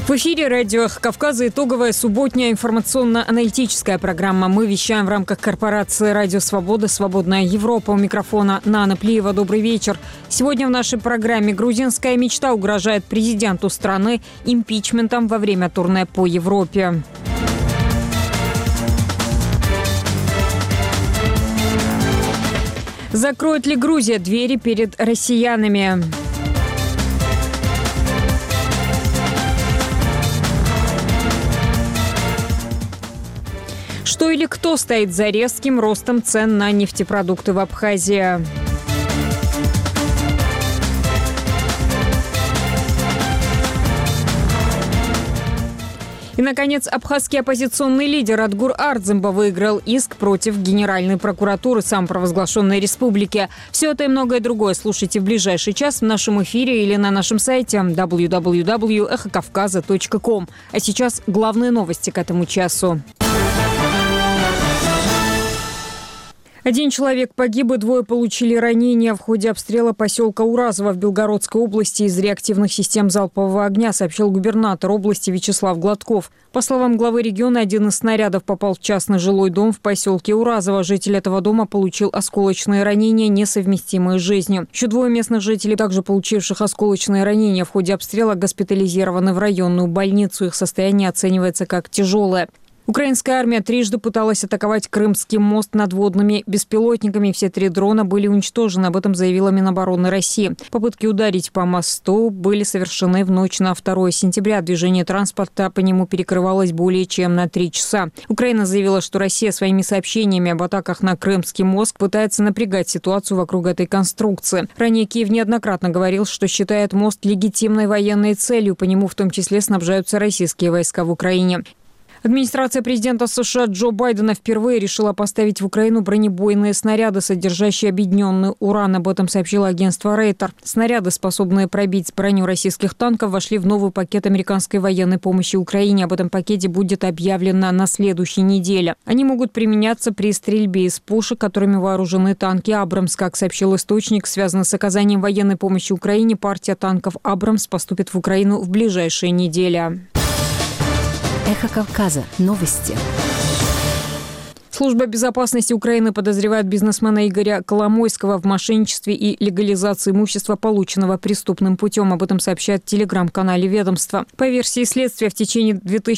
В эфире радио «Эхо Кавказа» итоговая субботняя информационно-аналитическая программа. Мы вещаем в рамках корпорации «Радио Свобода. Свободная Европа». У микрофона Нана Плиева. Добрый вечер. Сегодня в нашей программе грузинская мечта угрожает президенту страны импичментом во время турне по Европе. Закроет ли Грузия двери перед россиянами? Что или кто стоит за резким ростом цен на нефтепродукты в Абхазии? И, наконец, абхазский оппозиционный лидер Адгур Ардземба выиграл иск против Генеральной прокуратуры самопровозглашенной республики. Все это и многое другое слушайте в ближайший час в нашем эфире или на нашем сайте www.эхокавказа.ком. А сейчас главные новости к этому часу. 1 человек погиб и 2 получили ранения в ходе обстрела поселка Уразово в Белгородской области из реактивных систем залпового огня, сообщил губернатор области Вячеслав Гладков. По словам главы региона, один из снарядов попал в частный жилой дом в поселке Уразово. Житель этого дома получил осколочные ранения, несовместимые с жизнью. Еще 2 местных жителей, также получивших осколочные ранения в ходе обстрела, госпитализированы в районную больницу. Их состояние оценивается как тяжелое. Украинская армия трижды пыталась атаковать Крымский мост надводными беспилотниками. Все 3 дрона были уничтожены. Об этом заявила Минобороны России. Попытки ударить по мосту были совершены в ночь на 2 сентября. Движение транспорта по нему перекрывалось более чем на 3 часа. Украина заявила, что Россия своими сообщениями об атаках на Крымский мост пытается напрягать ситуацию вокруг этой конструкции. Ранее Киев неоднократно говорил, что считает мост легитимной военной целью. По нему в том числе снабжаются российские войска в Украине. Администрация президента США Джо Байдена впервые решила поставить в Украину бронебойные снаряды, содержащие объединенный уран. Об этом сообщило агентство Рейтер. Снаряды, способные пробить броню российских танков, вошли в новый пакет американской военной помощи Украине. Об этом пакете будет объявлено на следующей неделе. Они могут применяться при стрельбе из пушек, которыми вооружены танки «Абрамс». Как сообщил источник, связанный с оказанием военной помощи Украине, партия танков «Абрамс» поступит в Украину в ближайшие недели. Эхо Кавказа. Новости. Служба безопасности Украины подозревает бизнесмена Игоря Коломойского в мошенничестве и легализации имущества, полученного преступным путем. Об этом сообщает в телеграм-канале ведомства. По версии следствия, в течение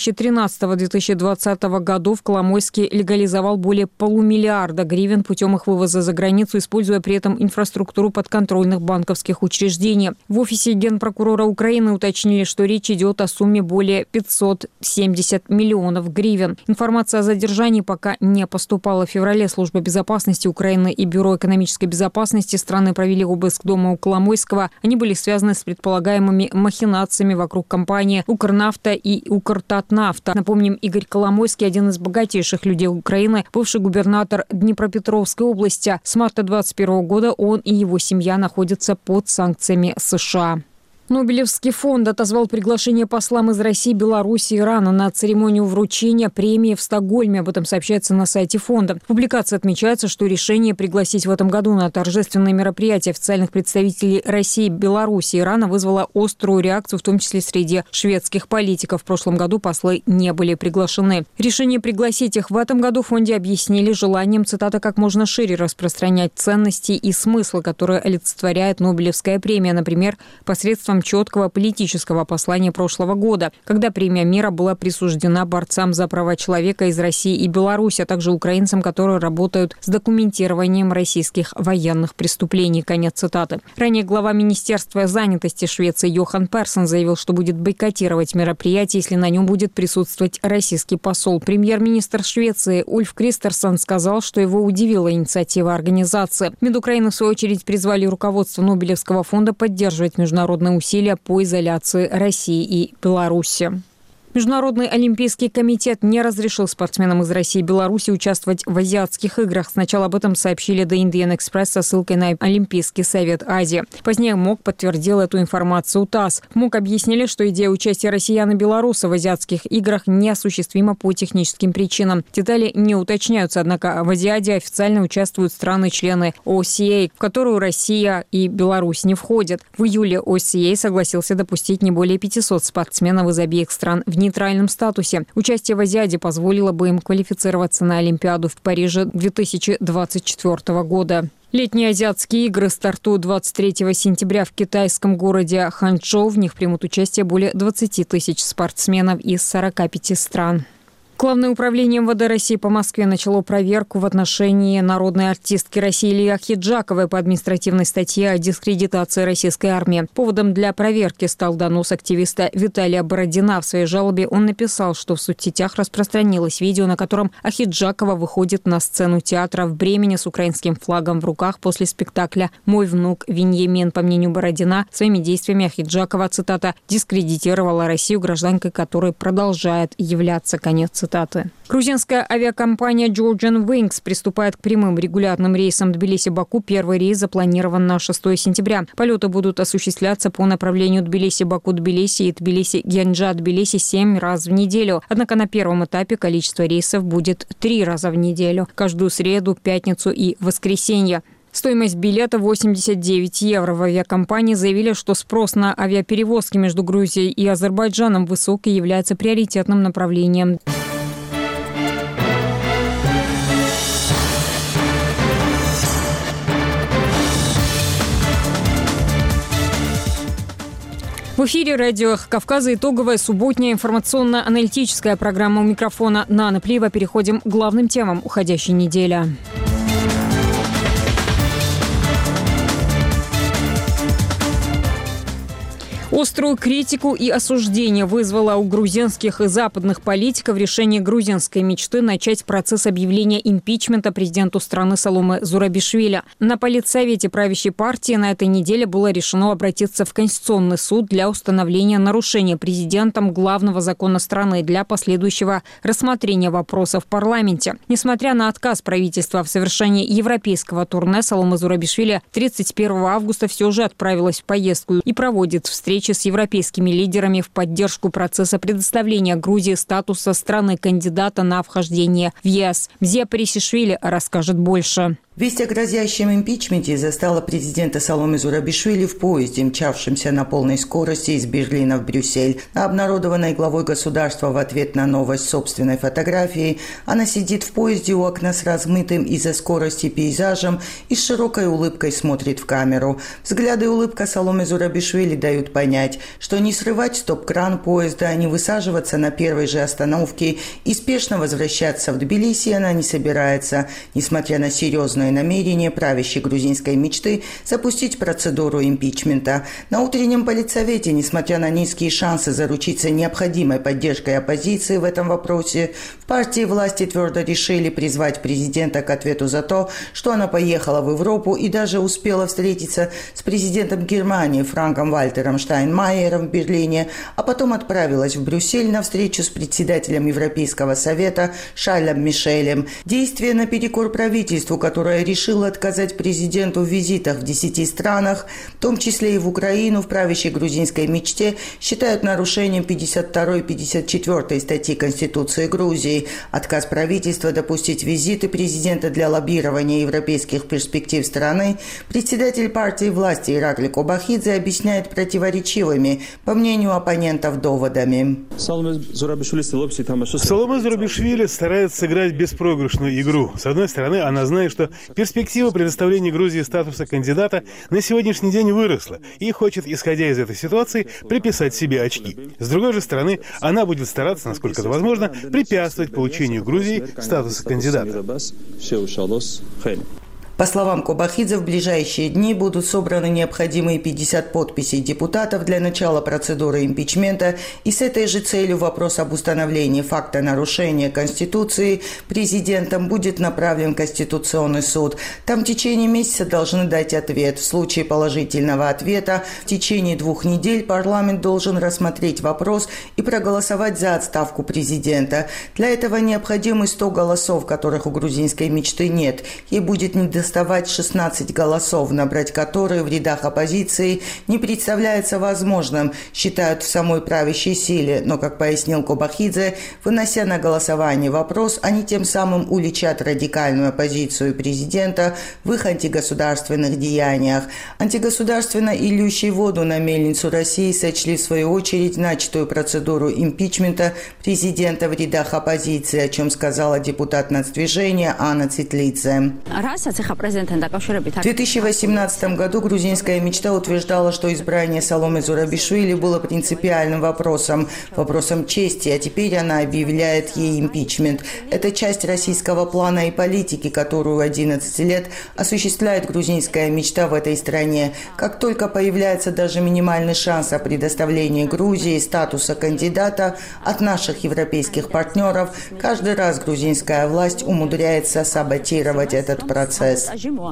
2013-2020 годов Коломойский легализовал более полумиллиарда гривен путем их вывоза за границу, используя при этом инфраструктуру подконтрольных банковских учреждений. В офисе генпрокурора Украины уточнили, что речь идет о сумме более 570 миллионов гривен. Информация о задержании пока не поступала. В феврале Служба безопасности Украины и Бюро экономической безопасности страны провели обыск дома у Коломойского. Они были связаны с предполагаемыми махинациями вокруг компании «Укрнафта» и «Укртатнафта». Напомним, Игорь Коломойский – один из богатейших людей Украины, бывший губернатор Днепропетровской области. С марта 2021 года он и его семья находятся под санкциями США. Нобелевский фонд отозвал приглашение послам из России, Беларуси и Ирана на церемонию вручения премии в Стокгольме. Об этом сообщается на сайте фонда. В публикации отмечается, что решение пригласить в этом году на торжественные мероприятия официальных представителей России, Беларуси и Ирана вызвало острую реакцию, в том числе среди шведских политиков. В прошлом году послы не были приглашены. Решение пригласить их в этом году в фонде объяснили желанием, цитата, как можно шире распространять ценности и смыслы, которые олицетворяет Нобелевская премия, например, посредством четкого политического послания прошлого года, когда премия мира была присуждена борцам за права человека из России и Беларуси, а также украинцам, которые работают с документированием российских военных преступлений. Конец цитаты. Ранее глава Министерства занятости Швеции Йохан Персон заявил, что будет бойкотировать мероприятие, если на нем будет присутствовать российский посол. Премьер-министр Швеции Ульф Кристерсон сказал, что его удивила инициатива организации. Минукраины, в свою очередь, призвали руководство Нобелевского фонда поддерживать международные усилия по изоляции России и Беларуси. Международный олимпийский комитет не разрешил спортсменам из России и Беларуси участвовать в азиатских играх. Сначала об этом сообщили The Indian Express со ссылкой на Олимпийский совет Азии. Позднее МОК подтвердил эту информацию ТАСС. В МОК объяснили, что идея участия россиян и белорусов в азиатских играх неосуществима по техническим причинам. Детали не уточняются, однако в Азиаде официально участвуют страны-члены OSCE, в которую Россия и Беларусь не входят. В июле OSCE согласился допустить не более 500 спортсменов из обеих стран в нейтральном статусе. Участие в Азиаде позволило бы им квалифицироваться на Олимпиаду в Париже 2024 года. Летние азиатские игры стартуют 23 сентября в китайском городе Ханчжоу. В них примут участие более 20 тысяч спортсменов из 45 стран. Главное управление МВД России по Москве начало проверку в отношении народной артистки России Ильи Ахеджаковой по административной статье о дискредитации российской армии. Поводом для проверки стал донос активиста Виталия Бородина. В своей жалобе он написал, что в соцсетях распространилось видео, на котором Ахеджакова выходит на сцену театра в Бремени с украинским флагом в руках после спектакля «Мой внук Виньямин». По мнению Бородина, своими действиями Ахеджакова, цитата, «дискредитировала Россию, гражданкой которой продолжает являться», конец цитаты. Грузинская авиакомпания Georgian Wings приступает к прямым регулярным рейсам Тбилиси-Баку. Первый рейс запланирован на 6 сентября. Полеты будут осуществляться по направлению Тбилиси-Баку-Тбилиси и Тбилиси-Гянджа-Тбилиси 7 раз в неделю. Однако на первом этапе количество рейсов будет 3 раза в неделю. Каждую среду, пятницу и воскресенье. Стоимость билета 89 евро. В авиакомпании заявили, что спрос на авиаперевозки между Грузией и Азербайджаном высок и является приоритетным направлением. В эфире радио «Эхо Кавказа» итоговая субботняя информационно-аналитическая программа. У микрофона Нана Плиева. Переходим к главным темам уходящей недели. Острую критику и осуждение вызвало у грузинских и западных политиков решение грузинской мечты начать процесс объявления импичмента президенту страны Саломе Зурабишвили. На политсовете правящей партии на этой неделе было решено обратиться в Конституционный суд для установления нарушения президентом главного закона страны для последующего рассмотрения вопроса в парламенте. Несмотря на отказ правительства в совершении европейского турне, Саломе Зурабишвили 31 августа все же отправилась в поездку и проводит встречи с европейскими лидерами в поддержку процесса предоставления Грузии статуса страны-кандидата на вхождение в ЕС. Мзия Парисишвили расскажет больше. Весть о грозящем импичменте застала президента Саломе Зурабишвили в поезде, мчавшемся на полной скорости из Берлина в Брюссель. На обнародованной главой государства в ответ на новость собственной фотографии она сидит в поезде у окна с размытым из-за скорости пейзажем и с широкой улыбкой смотрит в камеру. Взгляды и улыбка Саломе Зурабишвили дают понять, что не срывать стоп-кран поезда, не высаживаться на первой же остановке и спешно возвращаться в Тбилиси она не собирается, несмотря на серьезную намерение правящей грузинской мечты запустить процедуру импичмента. На утреннем политсовете, несмотря на низкие шансы заручиться необходимой поддержкой оппозиции в этом вопросе, в партии власти твердо решили призвать президента к ответу за то, что она поехала в Европу и даже успела встретиться с президентом Германии Франком Вальтером Штайнмайером в Берлине, а потом отправилась в Брюссель на встречу с председателем Европейского совета Шарлем Мишелем. Действия наперекор правительству, которое решила отказать президенту в визитах в 10 странах, в том числе и в Украину, в правящей грузинской мечте, считают нарушением 52 и 54 статьи Конституции Грузии. Отказ правительства допустить визиты президента для лоббирования европейских перспектив страны председатель партии власти Иракли Кобахидзе объясняет противоречивыми, по мнению оппонентов, доводами. Саломе Зурабишвили старается сыграть беспроигрышную игру. С одной стороны, она знает, что перспектива предоставления Грузии статуса кандидата на сегодняшний день выросла и хочет, исходя из этой ситуации, приписать себе очки. С другой же стороны, она будет стараться, насколько это возможно, препятствовать получению Грузии статуса кандидата. По словам Кобахидзе, в ближайшие дни будут собраны необходимые 50 подписей депутатов для начала процедуры импичмента, и с этой же целью вопрос об установлении факта нарушения Конституции президентом будет направлен в Конституционный суд. Там в течение месяца должны дать ответ. В случае положительного ответа в течение 2 недель парламент должен рассмотреть вопрос и проголосовать за отставку президента. Для этого необходимы 100 голосов, которых у грузинской мечты нет. Ей будет недостаточно 16 голосов, набрать которые в рядах оппозиции не представляется возможным, считают в самой правящей силе. Но, как пояснил Кобахидзе, вынося на голосование вопрос, они тем самым уличат радикальную оппозицию президента в их антигосударственных деяниях. Антигосударственно и льющие воду на мельницу России сочли в свою очередь начатую процедуру импичмента президента в рядах оппозиции, о чем сказала депутат нацдвижения Анна Цитлидзе. В 2018 году грузинская мечта утверждала, что избрание Саломе Зурабишвили было принципиальным вопросом чести, а теперь она объявляет ей импичмент. Это часть российского плана и политики, которую 11 лет осуществляет грузинская мечта в этой стране. Как только появляется даже минимальный шанс о предоставлении Грузии статуса кандидата от наших европейских партнеров, каждый раз грузинская власть умудряется саботировать этот процесс.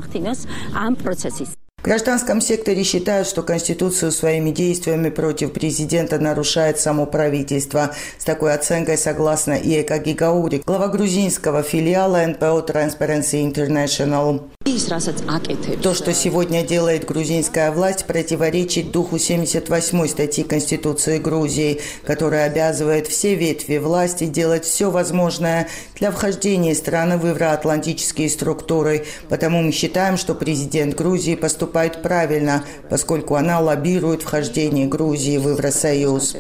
В гражданском секторе считают, что Конституцию своими действиями против президента нарушает само правительство. С такой оценкой согласна и Эка Гигаури, глава грузинского филиала НПО Transparency International. То, что сегодня делает грузинская власть, противоречит духу 78-й статьи Конституции Грузии, которая обязывает все ветви власти делать все возможное для вхождения страны в евроатлантические структуры. Потому мы считаем, что президент Грузии поступает правильно, поскольку она лоббирует вхождение Грузии в Евросоюз.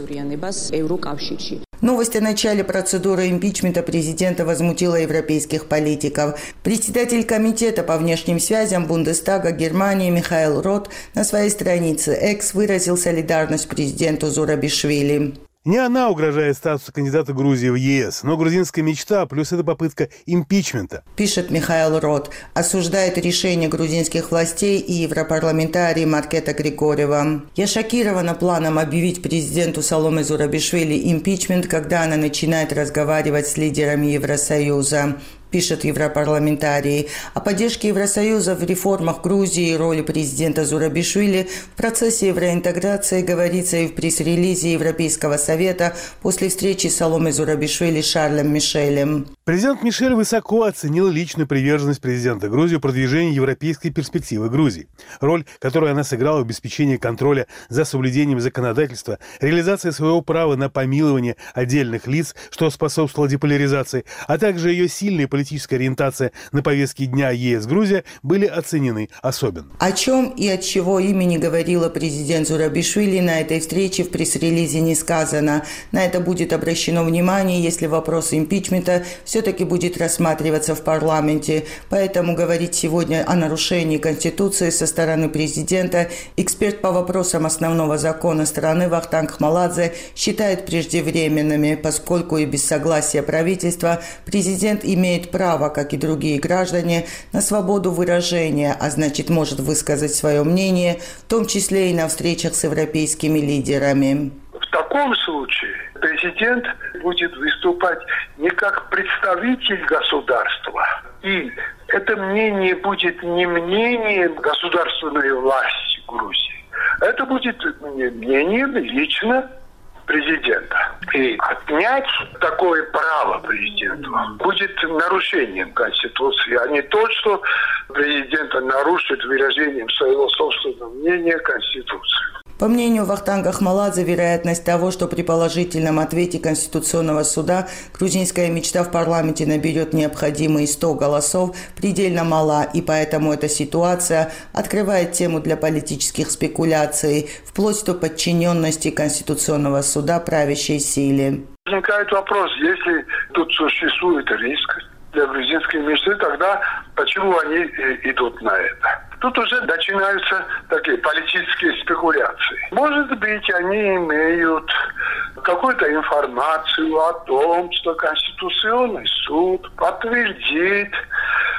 Новость о начале процедуры импичмента президента возмутила европейских политиков. Председатель комитета по внешним связям Бундестага Германии Михаил Рот на своей странице X выразил солидарность президенту Зурабишвили. Не она угрожает статусу кандидата Грузии в ЕС, но грузинская мечта, плюс это попытка импичмента. Пишет Михаил Рот. Осуждает решение грузинских властей и европарламентарий Маркета Григорьева. Я шокирована планом объявить президенту Саломе Зурабишвили импичмент, когда она начинает разговаривать с лидерами Евросоюза. Пишет европарламентарий. О поддержке Евросоюза в реформах Грузии и роли президента Зурабишвили в процессе евроинтеграции говорится и в пресс-релизе Европейского совета после встречи с Саломе Зурабишвили с Шарлем Мишелем. Президент Мишель высоко оценил личную приверженность президента Грузии в продвижении европейской перспективы Грузии. Роль, которую она сыграла в обеспечении контроля за соблюдением законодательства, реализации своего права на помилование отдельных лиц, что способствовало деполяризации, а также ее сильные политическая ориентация на повестке дня ЕС-Грузия были оценены особенно. О чем и от чего имени говорила президент Зурабишвили на этой встрече в пресс-релизе не сказано. На это будет обращено внимание, если вопрос импичмента все-таки будет рассматриваться в парламенте. Поэтому говорить сегодня о нарушении Конституции со стороны президента эксперт по вопросам основного закона страны Вахтанг Хмаладзе считает преждевременными, поскольку и без согласия правительства президент имеет право, как и другие граждане, на свободу выражения, а значит может высказать свое мнение, в том числе и на встречах с европейскими лидерами. В таком случае президент будет выступать не как представитель государства, и это мнение будет не мнением государственной власти Грузии, это будет мнением лично президента. И отнять такое право президенту будет нарушением Конституции, а не то, что президент нарушит выражением своего собственного мнения Конституцию. По мнению Вахтанга Хмаладзе, вероятность того, что при положительном ответе Конституционного суда грузинская мечта в парламенте наберет необходимые 100 голосов, предельно мала, и поэтому эта ситуация открывает тему для политических спекуляций, вплоть до подчиненности Конституционного суда правящей силе. Возникает вопрос, если тут существует риск для грузинской мечты, тогда почему они идут на это? Тут уже начинаются такие политические спекуляции. Может быть, они имеют какую-то информацию о том, что Конституционный суд подтвердит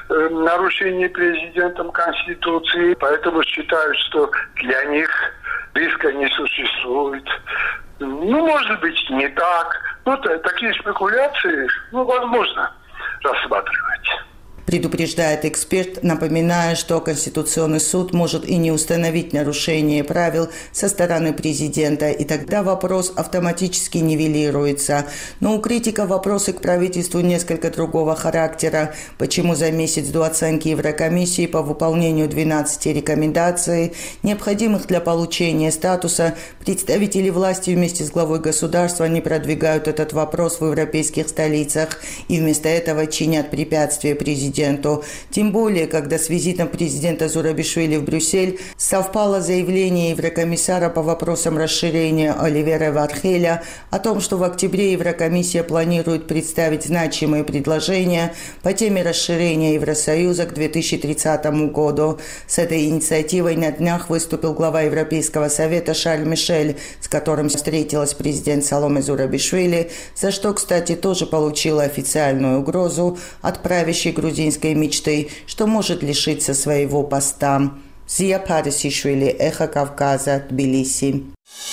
нарушение президентом Конституции, поэтому считают, что для них риска не существует. Может быть, не так. Такие спекуляции, возможно рассматривать. Предупреждает эксперт, напоминая, что Конституционный суд может и не установить нарушение правил со стороны президента, и тогда вопрос автоматически нивелируется. Но у критиков вопросы к правительству несколько другого характера. Почему за месяц до оценки Еврокомиссии по выполнению 12 рекомендаций, необходимых для получения статуса, представители власти вместе с главой государства не продвигают этот вопрос в европейских столицах и вместо этого чинят препятствия президенту. Тем более, когда с визитом президента Зурабишвили в Брюссель совпало заявление еврокомиссара по вопросам расширения Оливера Вархеля о том, что в октябре Еврокомиссия планирует представить значимые предложения по теме расширения Евросоюза к 2030 году. С этой инициативой на днях выступил глава Европейского совета Шарль Мишель, с которым встретилась президент Саломе Зурабишвили, за что, кстати, тоже получила официальную угрозу от правящей грузинской мечты, что может лишиться своего поста. Зия Парисишвили, Эхо Кавказа, Тбилиси.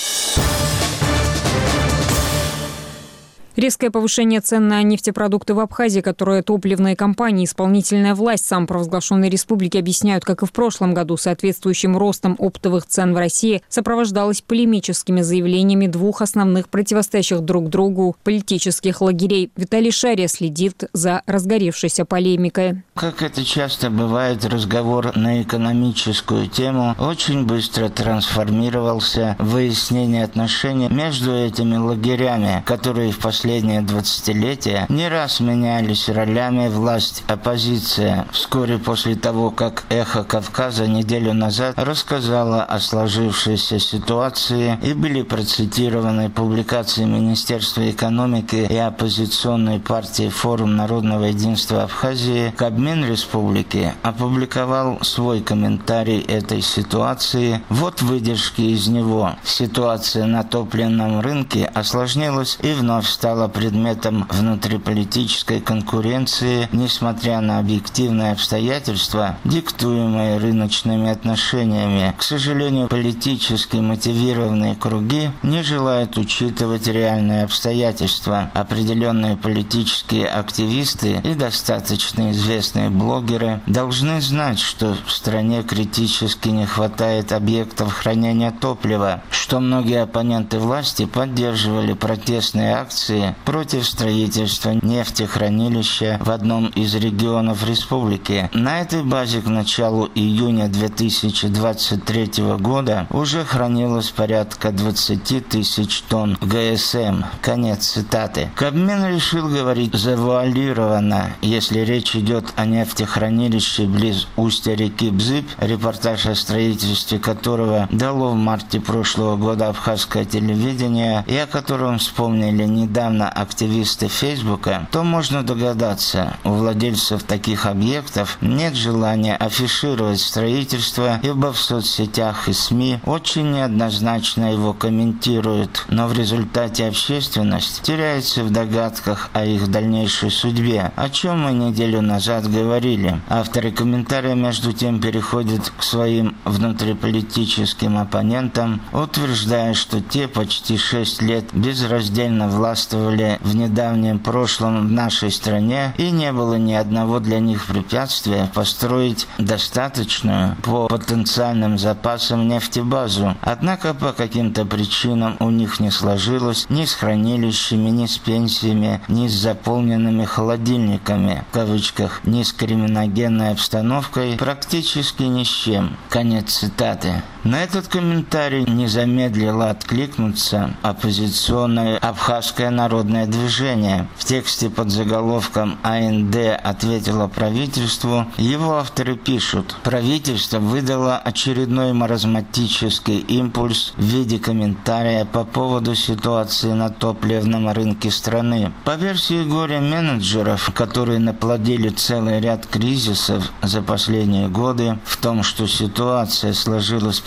Резкое повышение цен на нефтепродукты в Абхазии, которые топливные компании и исполнительная власть самопровозглашенной республики объясняют, как и в прошлом году, соответствующим ростом оптовых цен в России, сопровождалось полемическими заявлениями двух основных противостоящих друг другу политических лагерей. Виталий Шария следит за разгоревшейся полемикой. Как это часто бывает, разговор на экономическую тему очень быстро трансформировался в выяснение отношений между этими лагерями, которые в последние 20-летия не раз менялись ролями власть-оппозиция. Вскоре после того, как «Эхо Кавказа» неделю назад рассказала о сложившейся ситуации и были процитированы публикации Министерства экономики и оппозиционной партии «Форум народного единства Абхазии», Кабмин республики опубликовал свой комментарий этой ситуации. Вот выдержки из него. Ситуация на топливном рынке осложнилась и вновь стала предметом внутриполитической конкуренции, несмотря на объективные обстоятельства, диктуемые рыночными отношениями. К сожалению, политически мотивированные круги не желают учитывать реальные обстоятельства. Определенные политические активисты и достаточно известные блогеры должны знать, что в стране критически не хватает объектов хранения топлива, что многие оппоненты власти поддерживали протестные акции против строительства нефтехранилища в одном из регионов республики. На этой базе к началу июня 2023 года уже хранилось порядка 20 тысяч тонн ГСМ. Конец цитаты. Кабмин решил говорить завуалированно, если речь идет о нефтехранилище близ устья реки Бзып, репортаж о строительстве которого дало в марте прошлого года абхазское телевидение и о котором вспомнили недавно активисты Фейсбука, то можно догадаться, у владельцев таких объектов нет желания афишировать строительство, ибо в соцсетях и СМИ очень неоднозначно его комментируют, но в результате общественность теряется в догадках о их дальнейшей судьбе, о чем мы неделю назад говорили. Авторы комментария между тем переходят к своим внутриполитическим оппонентам, утверждая, что те почти 6 лет безраздельно властвовали в недавнем прошлом в нашей стране, и не было ни одного для них препятствия построить достаточную по потенциальным запасам нефтебазу. Однако по каким-то причинам у них не сложилось ни с хранилищами, ни с пенсиями, ни с заполненными холодильниками, в кавычках, ни с криминогенной обстановкой, практически ни с чем. Конец цитаты. На этот комментарий не замедлило откликнуться оппозиционное Абхазское народное движение. В тексте под заголовком «АНД ответила правительству» его авторы пишут: правительство выдало очередной маразматический импульс в виде комментария по поводу ситуации на топливном рынке страны. По версии горе-менеджеров, которые наплодили целый ряд кризисов за последние годы, в том, что ситуация сложилась под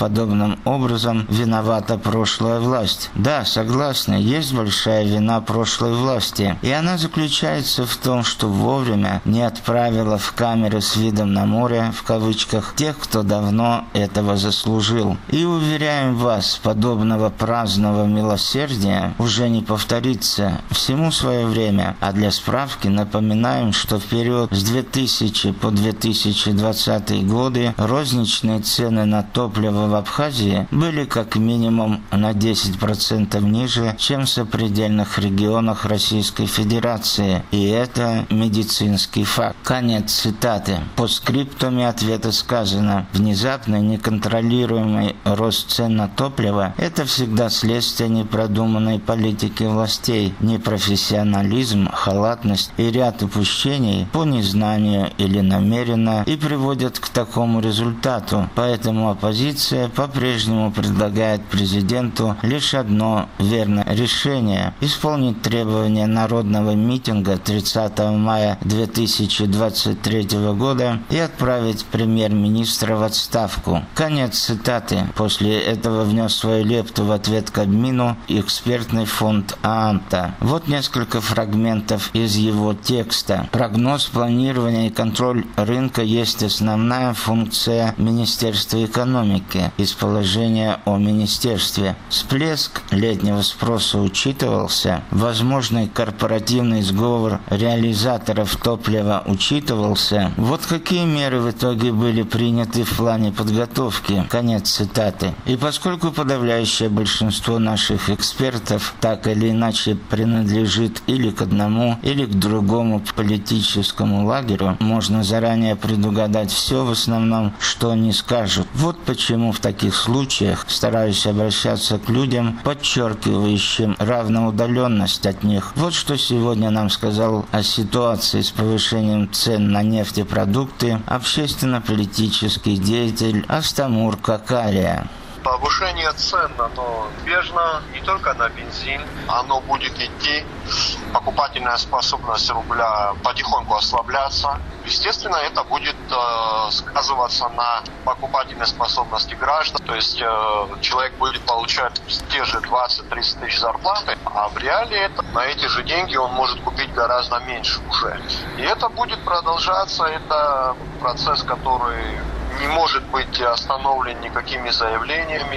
подобным образом виновата прошлая власть. Да, согласны, есть большая вина прошлой власти, и она заключается в том, что вовремя не отправила в камеры с видом на море, в кавычках, тех, кто давно этого заслужил. И уверяем вас, подобного праздного милосердия уже не повторится. Всему свое время. А для справки напоминаем, что в период с 2000 по 2020 годы розничные цены на топливо в Абхазии были как минимум на 10% ниже, чем в сопредельных регионах Российской Федерации. И это медицинский факт. Конец цитаты. По скриптуме ответа сказано: внезапный неконтролируемый рост цен на топливо – это всегда следствие непродуманной политики властей, непрофессионализм, халатность и ряд упущений по незнанию или намеренно и приводят к такому результату. Поэтому оппозиция по-прежнему предлагает президенту лишь одно верное решение – исполнить требования народного митинга 30 мая 2023 года и отправить премьер-министра в отставку. Конец цитаты. После этого внес свою лепту в ответ Кабмину экспертный фонд ААМТа. Вот несколько фрагментов из его текста. Прогноз, планирование и контроль рынка есть основная функция Министерства экономики. Из положения о министерстве. Всплеск летнего спроса учитывался. Возможный корпоративный сговор реализаторов топлива учитывался. Вот какие меры в итоге были приняты в плане подготовки. Конец цитаты. И поскольку подавляющее большинство наших экспертов так или иначе принадлежит или к одному, или к другому политическому лагерю, можно заранее предугадать все в основном, что они скажут. Вот почему в таких случаях стараюсь обращаться к людям, подчеркивающим равноудаленность от них. Вот что сегодня нам сказал о ситуации с повышением цен на нефтепродукты общественно-политический деятель Астамур Какария. Повышение цен, оно неизбежно, не только на бензин, оно будет идти, покупательная способность рубля потихоньку ослабляться. Естественно, это будет сказываться на покупательной способности граждан, то есть человек будет получать те же 20-30 тысяч зарплаты, а в реале на эти же деньги он может купить гораздо меньше уже. И это будет продолжаться, это процесс, который не может быть остановлен никакими заявлениями,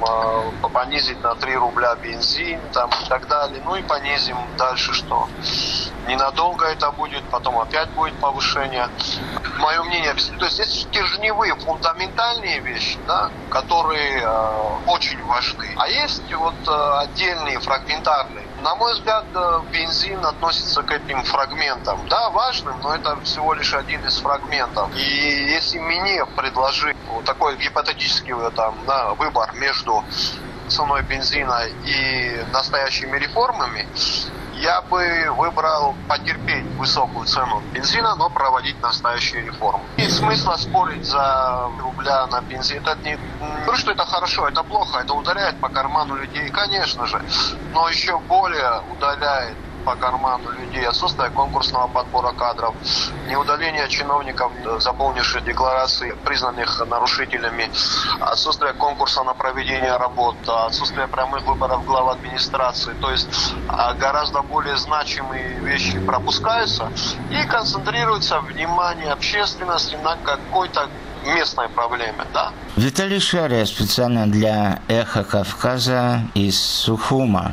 понизить на 3 рубля бензин и так далее. Ну и понизим дальше, что ненадолго это будет, потом опять будет повышение. Мое мнение, то есть здесь стержневые, фундаментальные вещи, да, которые очень важны. А есть отдельные, фрагментарные. На мой взгляд, бензин относится к этим фрагментам. Да, важным, но это всего лишь один из фрагментов. И если мне предложить такой гипотетический выбор между ценой бензина и настоящими реформами, я бы выбрал потерпеть высокую цену бензина, но проводить настоящие реформы. Нет смысла спорить за рубля на бензин. Это не говорю, что это хорошо, это плохо, это ударяет по карману людей, конечно же, но еще более удаляет по карману людей отсутствие конкурсного подбора кадров, неудаление чиновников, заполнивших декларации, признанных нарушителями, отсутствие конкурса на проведение работ, отсутствие прямых выборов глав администрации. То есть гораздо более значимые вещи пропускаются и концентрируется внимание общественности на какой-то местной проблеме, да. Виталий Шария специально для «Эхо Кавказа» из Сухума.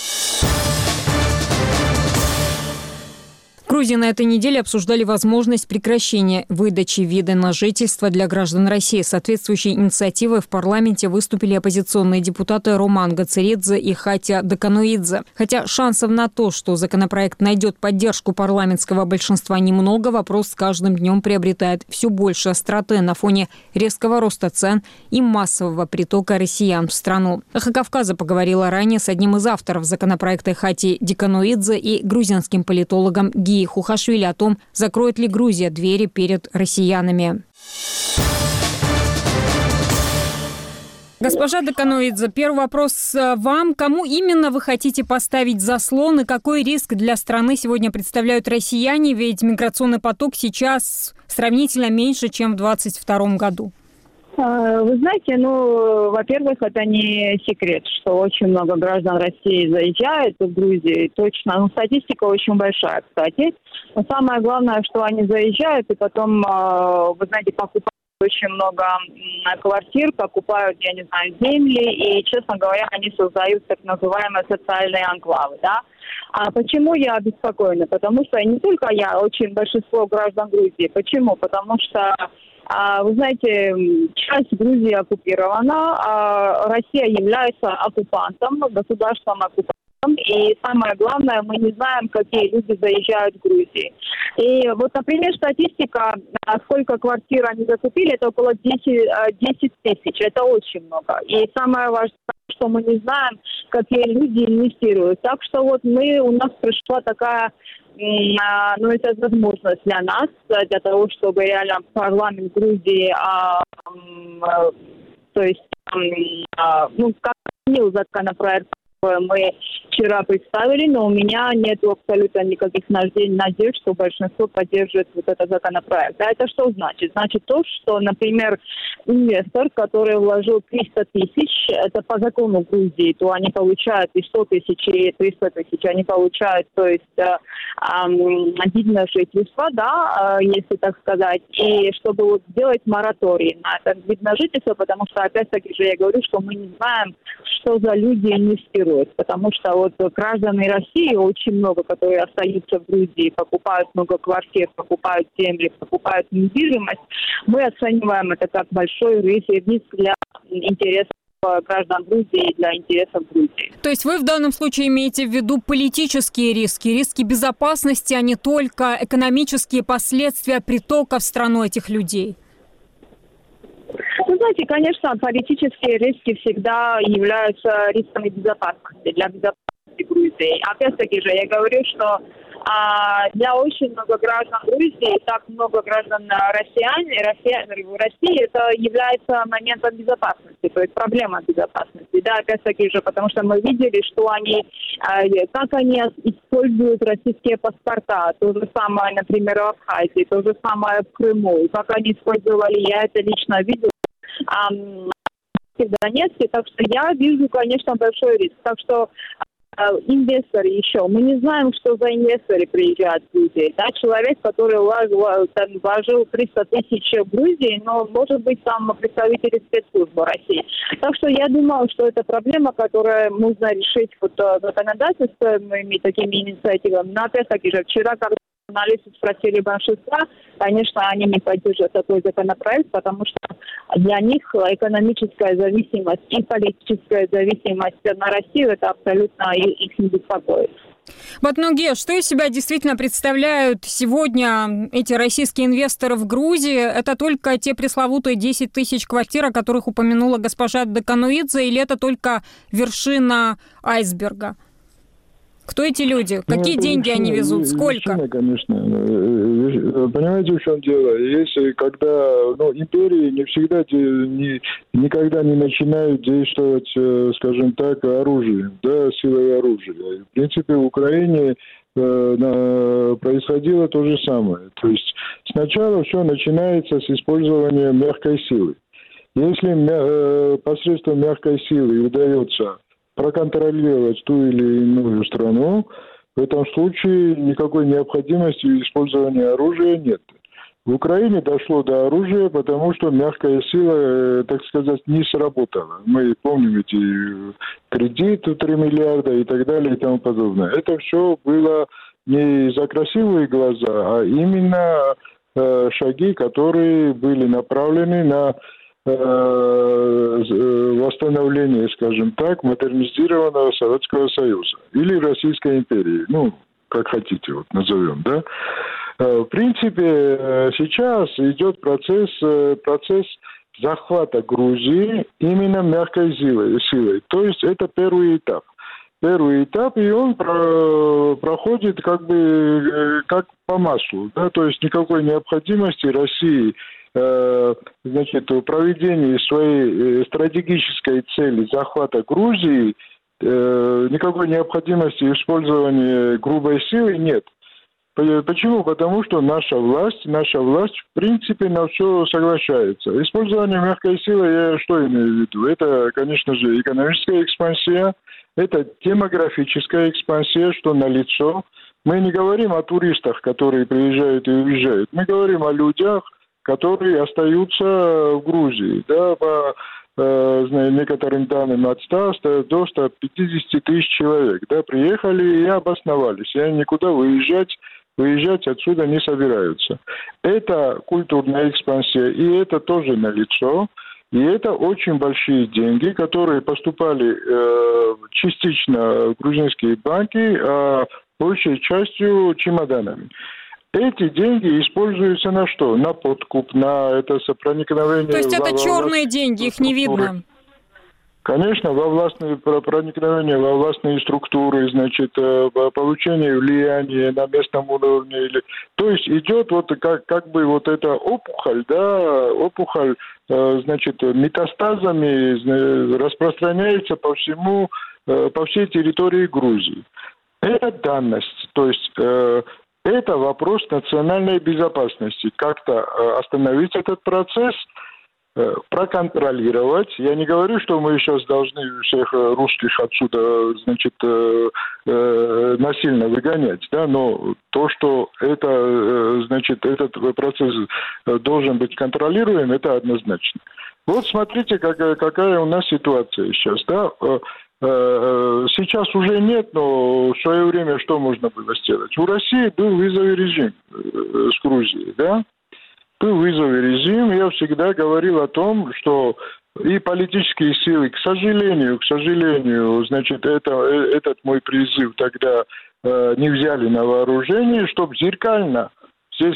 В Грузии на этой неделе обсуждали возможность прекращения выдачи вида на жительство для граждан России. С соответствующей инициативой в парламенте выступили оппозиционные депутаты Роман Гацеридзе и Хатя Даканоидзе. Хотя шансов на то, что законопроект найдет поддержку парламентского большинства, немного, вопрос с каждым днем приобретает все больше остроты на фоне резкого роста цен и массового притока россиян в страну. «Эхо Кавказа» поговорила ранее с одним из авторов законопроекта Хати Даканоидзе и грузинским политологом Гии Хухашвили о том, закроет ли Грузия двери перед россиянами. Госпожа Даканоидзе, первый вопрос вам. Кому именно вы хотите поставить заслон и какой риск для страны сегодня представляют россияне? Ведь миграционный поток сейчас сравнительно меньше, чем в 2022 году. Вы знаете, во-первых, это не секрет, что очень много граждан России заезжают в Грузию, точно. Статистика очень большая, кстати. Но самое главное, что они заезжают и потом, вы знаете, покупают очень много квартир, покупают, я не знаю, земли, и, честно говоря, они создают так называемые социальные анклавы, да. А почему я обеспокоена? Потому что не только я, очень большинство граждан Грузии. Почему? Потому что вы знаете, часть Грузии оккупирована, а Россия является оккупантом, государством-оккупантом. И самое главное, мы не знаем, какие люди заезжают в Грузию. И вот, например, статистика, сколько квартир они закупили, это около 10 тысяч. Это очень много. И самое важное, что мы не знаем, какие люди инвестируют. Так что вот у нас пришла такая это возможность для нас, для того, чтобы реально парламент Грузии, как принял законопроект, мы вчера представили, но у меня нет абсолютно никаких надежд, что большинство поддержит вот этот законопроект. А это что значит? Значит то, что, например, инвестор, который вложил 300 тысяч, это по закону Грузии, то они получают и 100 тысяч, и 300 тысяч, они получают, то есть видное жительство, да, если так сказать, и чтобы вот сделать мораторий на это видное жительство, потому что, опять-таки же, я говорю, что мы не знаем, что за люди инвестируют. Потому что вот граждане России очень много, которые остаются в Грузии, покупают много квартир, покупают земли, покупают недвижимость. Мы оцениваем это как большой риск для интересов граждан Грузии и для интересов Грузии. То есть вы в данном случае имеете в виду политические риски безопасности, а не только экономические последствия притока в страну этих людей? Вы знаете, конечно, политические риски всегда являются рисками безопасности, для безопасности Грузии. Опять-таки же, я говорю, что для очень много граждан Грузии, так много граждан в России, это является моментом безопасности, то есть проблема безопасности. Да, опять-таки же, потому что мы видели, что как они используют российские паспорта. То же самое, например, в Абхазии, то же самое в Крыму. И как они использовали, я это лично видела в Донецке. Так что я вижу, конечно, большой риск. Так что инвесторы еще. Мы не знаем, что за инвесторы приезжают в Грузию. Да, человек, который вложил 300 тысяч в Грузии, но может быть там представители спецслужбы России. Так что я думаю, что это проблема, которую можно решить законодательством и такими инициативами. Но опять-таки же, вчера, когда журналисты спросили большинства, конечно, они не поддержат такой законопроект, потому что для них экономическая зависимость и политическая зависимость на Россию, это абсолютно их не беспокоит. Батнуге, что из себя действительно представляют сегодня эти российские инвесторы в Грузии? Это только те пресловутые 10 тысяч квартир, о которых упомянула госпожа Декануидзе, или это только вершина айсберга? Кто эти люди? Какие деньги они везут? Сколько? Вершина, конечно. Понимаете, в чем дело? Если когда империи не всегда никогда не начинают действовать, скажем так, оружием, да, силой оружия. В принципе, в Украине происходило то же самое. То есть сначала все начинается с использования мягкой силы. Если посредством мягкой силы удается проконтролировать ту или иную страну, в этом случае никакой необходимости использования оружия нет. В Украине дошло до оружия, потому что мягкая сила, так сказать, не сработала. Мы помним эти кредиты 3 миллиарда и так далее и тому подобное. Это все было не за красивые глаза, а именно шаги, которые были направлены на восстановление, скажем так, модернизированного Советского Союза или Российской империи, как хотите, вот назовем, да. В принципе, сейчас идет процесс захвата Грузии именно мягкой силой. То есть это первый этап. И он проходит как по маслу, да, то есть никакой необходимости России в проведении своей стратегической цели захвата Грузии никакой необходимости использования грубой силы нет. Почему? Потому что наша власть, в принципе, на все соглашается. Использование мягкой силы, я что имею в виду? Это, конечно же, экономическая экспансия, это демографическая экспансия, что налицо. Мы не говорим о туристах, которые приезжают и уезжают. Мы говорим о людях, которые остаются в Грузии. Да, по некоторым данным от 100 до 150 тысяч человек. Да, приехали и обосновались. И они никуда выезжать отсюда не собираются. Это культурная экспансия, и это тоже налицо. И это очень большие деньги, которые поступали частично в грузинские банки, а большей частью чемоданами. Эти деньги используются на что? На подкуп, на это проникновение... То есть это черные деньги, их не видно? Конечно, проникновение во властные структуры, значит, получение влияния на местном уровне. То есть идет вот как бы вот эта опухоль, значит, метастазами распространяется по всей территории Грузии. Это данность, то есть это вопрос национальной безопасности. Как-то остановить этот процесс, проконтролировать. Я не говорю, что мы сейчас должны всех русских отсюда, значит, насильно выгонять, да, но то, что это, значит, этот процесс должен быть контролируем, это однозначно. Вот смотрите, какая у нас ситуация сейчас, да. Сейчас уже нет, но в свое время что можно было сделать? У России был визовый режим с Грузией, да? Был визовый режим, я всегда говорил о том, что и политические силы, к сожалению, значит, этот мой призыв тогда не взяли на вооружение, чтобы зеркально. Здесь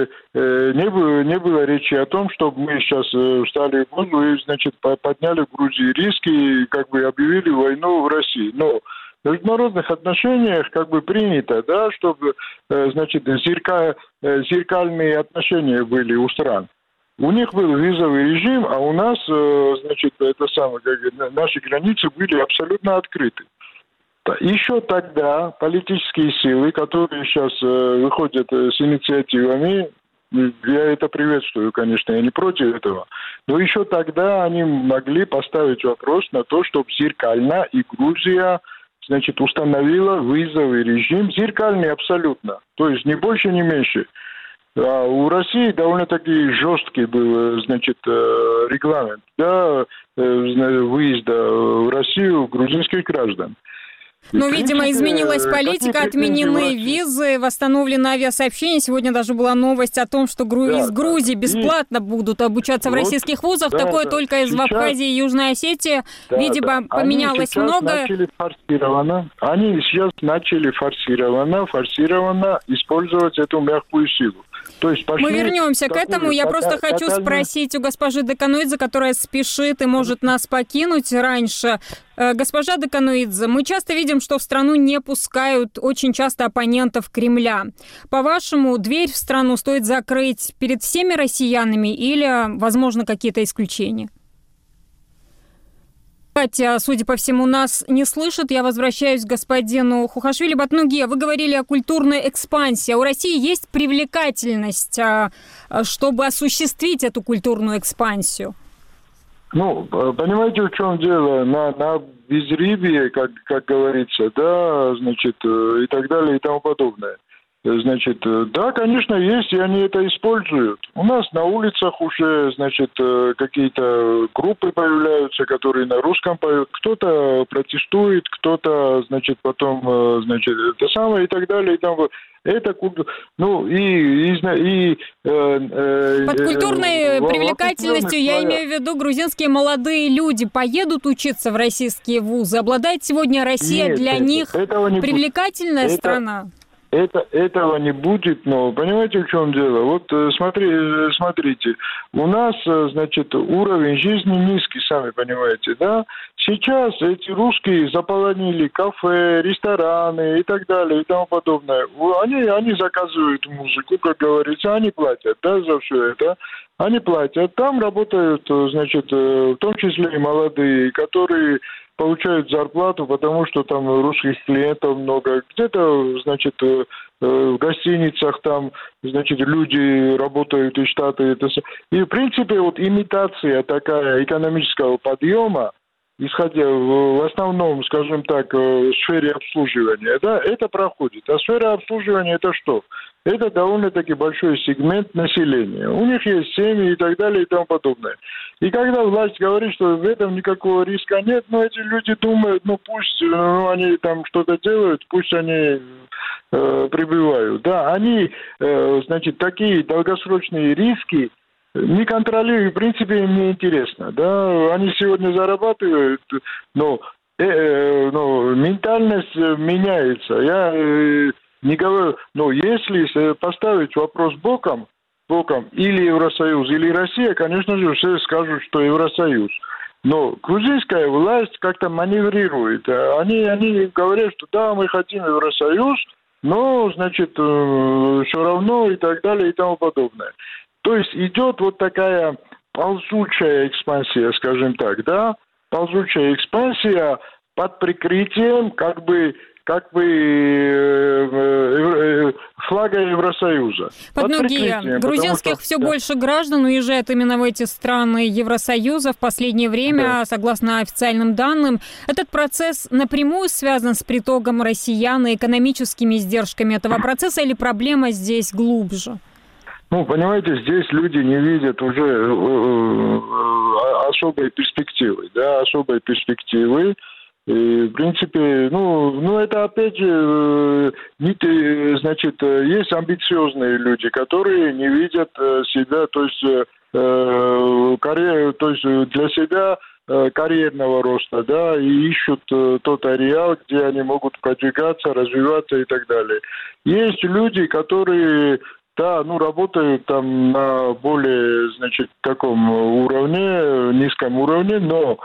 не было речи о том, чтобы мы сейчас встали в позу и, значит, подняли в Грузии риски и как бы объявили войну в России. Но в международных отношениях как бы принято, да, чтобы, значит, зеркальные отношения были у стран. У них был визовый режим, а у нас, значит, наши границы были абсолютно открыты. Еще тогда политические силы, которые сейчас выходят с инициативами, я это приветствую, конечно, я не против этого, но еще тогда они могли поставить вопрос на то, чтобы зеркально и Грузия, значит, установила визовый режим, зеркальный абсолютно, то есть ни больше, ни меньше. А у России довольно-таки жесткий был, значит, регламент, да, выезда в Россию грузинских граждан. Но, видимо, изменилась политика, отменены визы, восстановлены авиасообщения. Сегодня даже была новость о том, что из Грузии бесплатно будут обучаться в российских вузах. Такое только из Абхазии и Южной Осетии. Видимо, поменялось многое. Они сейчас начали форсированно использовать эту мягкую силу. То есть мы вернемся к этому. Я просто хочу спросить у госпожи Декануидзе, которая спешит и может нас покинуть раньше. Госпожа Декануидзе, мы часто видим, что в страну не пускают очень часто оппонентов Кремля. По-вашему, дверь в страну стоит закрыть перед всеми россиянами или, возможно, какие-то исключения? Хотя, судя по всему, нас не слышат. Я возвращаюсь к господину Хухашвили. Батнуге, вы говорили о культурной экспансии. У России есть привлекательность, чтобы осуществить эту культурную экспансию? Ну, понимаете, в чем дело? На безрыбье, как говорится, да, значит, и так далее, и тому подобное. Значит, да, конечно, есть, и они это используют. У нас на улицах уже, значит, какие-то группы появляются, которые на русском поют. Кто-то протестует, кто-то, значит, потом, значит, это самое, и так далее, и тому. Это, ну, под культурной привлекательностью я имею в виду грузинские молодые люди поедут учиться в российские вузы. Обладает сегодня Россия для них привлекательная страна? Этого не будет, но понимаете, в чем дело? Вот смотрите, у нас, значит, уровень жизни низкий, сами понимаете, да? Сейчас эти русские заполонили кафе, рестораны и так далее и тому подобное. Они заказывают музыку, как говорится, они платят, да, за все это. Они платят, там работают, значит, в том числе и молодые, которые получают зарплату, потому что там русских клиентов много. Где-то, значит, в гостиницах там, значит, люди работают из Штата. И, в принципе, вот имитация такая экономического подъема, исходя в основном, скажем так, в сфере обслуживания, да, это проходит. А сфера обслуживания это что? Это довольно-таки большой сегмент населения. У них есть семьи и так далее и тому подобное. И когда власть говорит, что в этом никакого риска нет, эти люди думают, пусть они там что-то делают, пусть они прибывают. Да, они, значит, такие долгосрочные риски не контролируют, в принципе, им не интересно. Да, они сегодня зарабатывают, но ментальность меняется. Я не говорю, но если поставить вопрос боком, или Евросоюз, или Россия, конечно же, все скажут, что Евросоюз. Но грузинская власть как-то маневрирует. Они говорят, что да, мы хотим Евросоюз, но, значит, все равно и так далее и тому подобное. То есть идет вот такая ползучая экспансия, скажем так, да, ползучая экспансия под прикрытием как бы флага Евросоюза. Под ноги грузинских все больше граждан уезжает именно в эти страны Евросоюза в последнее время, согласно официальным данным. Этот процесс напрямую связан с притоком россиян и экономическими издержками этого процесса, или проблема здесь глубже? Понимаете, здесь люди не видят уже особой перспективы, да, И, в принципе, это опять же, значит, есть амбициозные люди, которые не видят себя, то есть для себя карьерного роста, да, и ищут тот ареал, где они могут продвигаться, развиваться и так далее. Есть люди, которые работают там на более, значит, таком уровне, низком уровне, но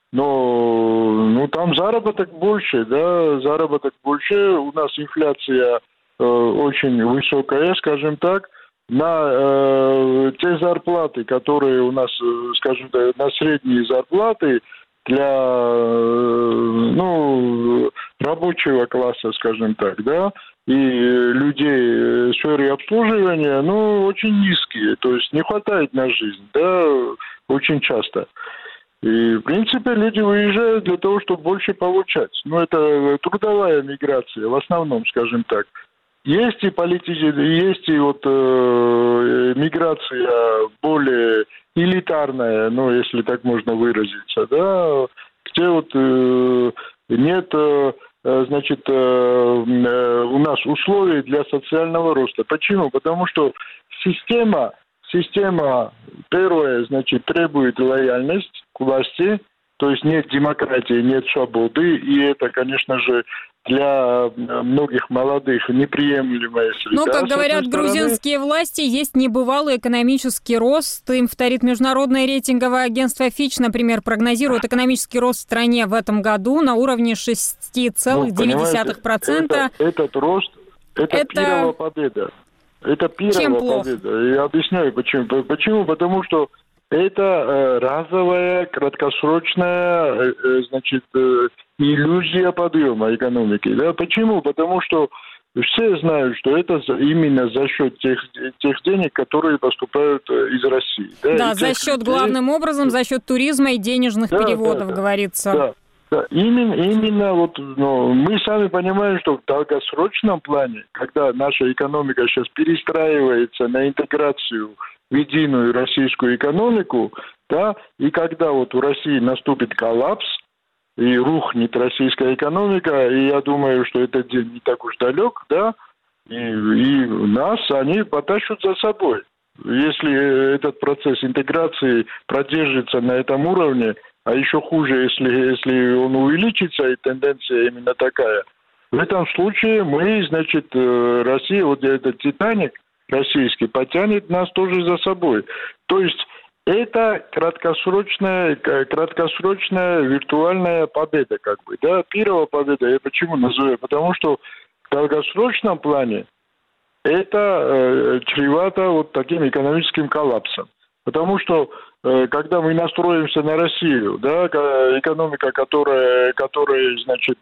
там заработок больше, да, У нас инфляция очень высокая, скажем так. На те зарплаты, которые у нас, скажем так, на средние зарплаты для рабочего класса, скажем так, да, и людей в сфере обслуживания, очень низкие, то есть не хватает на жизнь, да, очень часто. И, в принципе, люди выезжают для того, чтобы больше получать. Это трудовая миграция, в основном, скажем так. Есть и есть и миграция более элитарная, если так можно выразиться, да, где нет, значит, у нас условий для социального роста. Почему? Потому что система, первое, значит, требует лояльность к власти, то есть нет демократии, нет свободы, и это, конечно же, для многих молодых неприемлемая среда. Но, как говорят грузинские власти, есть небывалый экономический рост. Им вторит международное рейтинговое агентство Fitch, например, прогнозирует экономический рост в стране в этом году на уровне 6,9%. Этот рост, это пирова победа. Это пирова победа. Я объясняю, почему. Почему? Потому что это разовая, краткосрочная, значит, иллюзия подъема экономики. Да? Почему? Потому что все знают, что это именно за счет тех денег, которые поступают из России. Да, за счет, главным образом, за счет туризма и денежных переводов, говорится. Да, именно мы сами понимаем, что в долгосрочном плане, когда наша экономика сейчас перестраивается на интеграцию в единую российскую экономику, да, и когда в России наступит коллапс и рухнет российская экономика, и я думаю, что этот день не так уж далек, да, и нас они потащат за собой. Если этот процесс интеграции продержится на этом уровне, а еще хуже, если он увеличится, и тенденция именно такая, в этом случае мы, значит, Россия, этот «Титаник» российский, потянет нас тоже за собой. То есть это краткосрочная виртуальная победа, как бы, да, пирова победа. Я почему называю? Потому что в долгосрочном плане это чревато таким экономическим коллапсом. Потому что когда мы настроимся на Россию, да, экономика, которая значит,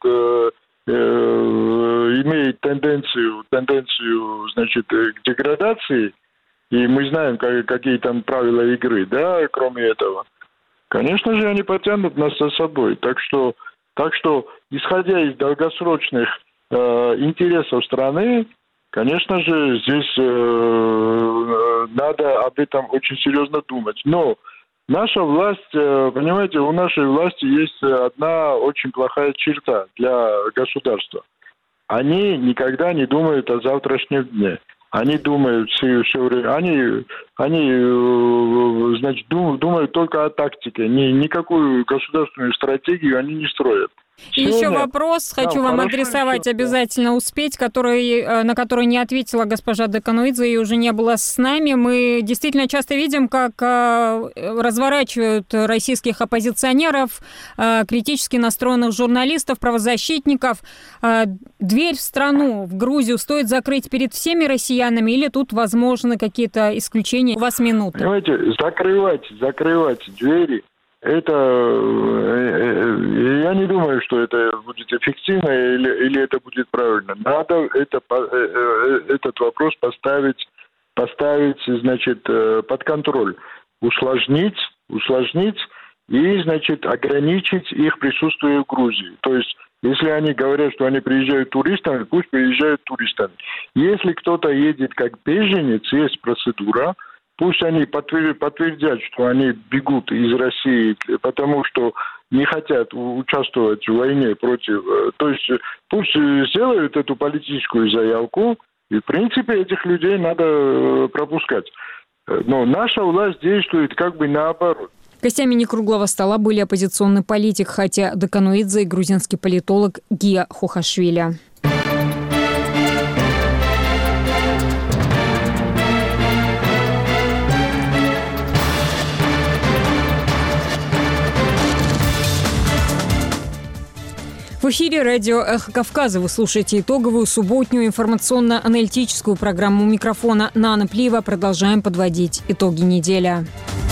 имеет тенденцию, значит, к деградации, и мы знаем, какие там правила игры, да, кроме этого, конечно же, они потянут нас за собой. Так что, исходя из долгосрочных интересов страны, конечно же, здесь надо об этом очень серьезно думать. Но наша власть, понимаете, у нашей власти есть одна очень плохая черта для государства. Они никогда не думают о завтрашнем дне. Они думают все время, значит, думают только о тактике. Никакую государственную стратегию они не строят. И еще вопрос хочу вам адресовать, обязательно успеть, на который не ответила госпожа Декануидзе и уже не была с нами. Мы действительно часто видим, как разворачивают российских оппозиционеров, критически настроенных журналистов, правозащитников. Дверь в страну, в Грузию, стоит закрыть перед всеми россиянами или тут возможны какие-то исключения? У вас минута. Понимаете, закрывать двери. Это, я не думаю, что это будет эффективно или это будет правильно. Надо этот вопрос поставить, значит, под контроль, усложнить и, значит, ограничить их присутствие в Грузии. То есть, если они говорят, что они приезжают туристами, пусть приезжают туристами. Если кто-то едет как беженец, есть процедура. Пусть они подтвердят, что они бегут из России, потому что не хотят участвовать в войне против... То есть пусть сделают эту политическую заявку, и, в принципе, этих людей надо пропускать. Но наша власть действует как бы наоборот. Гостями некруглого стола были оппозиционный политик Хатя Декануидзе и грузинский политолог Гия Хохашвили. В эфире радио «Эхо Кавказа». Вы слушаете итоговую субботнюю информационно-аналитическую программу микрофона Нана Плиева. Продолжаем подводить итоги недели.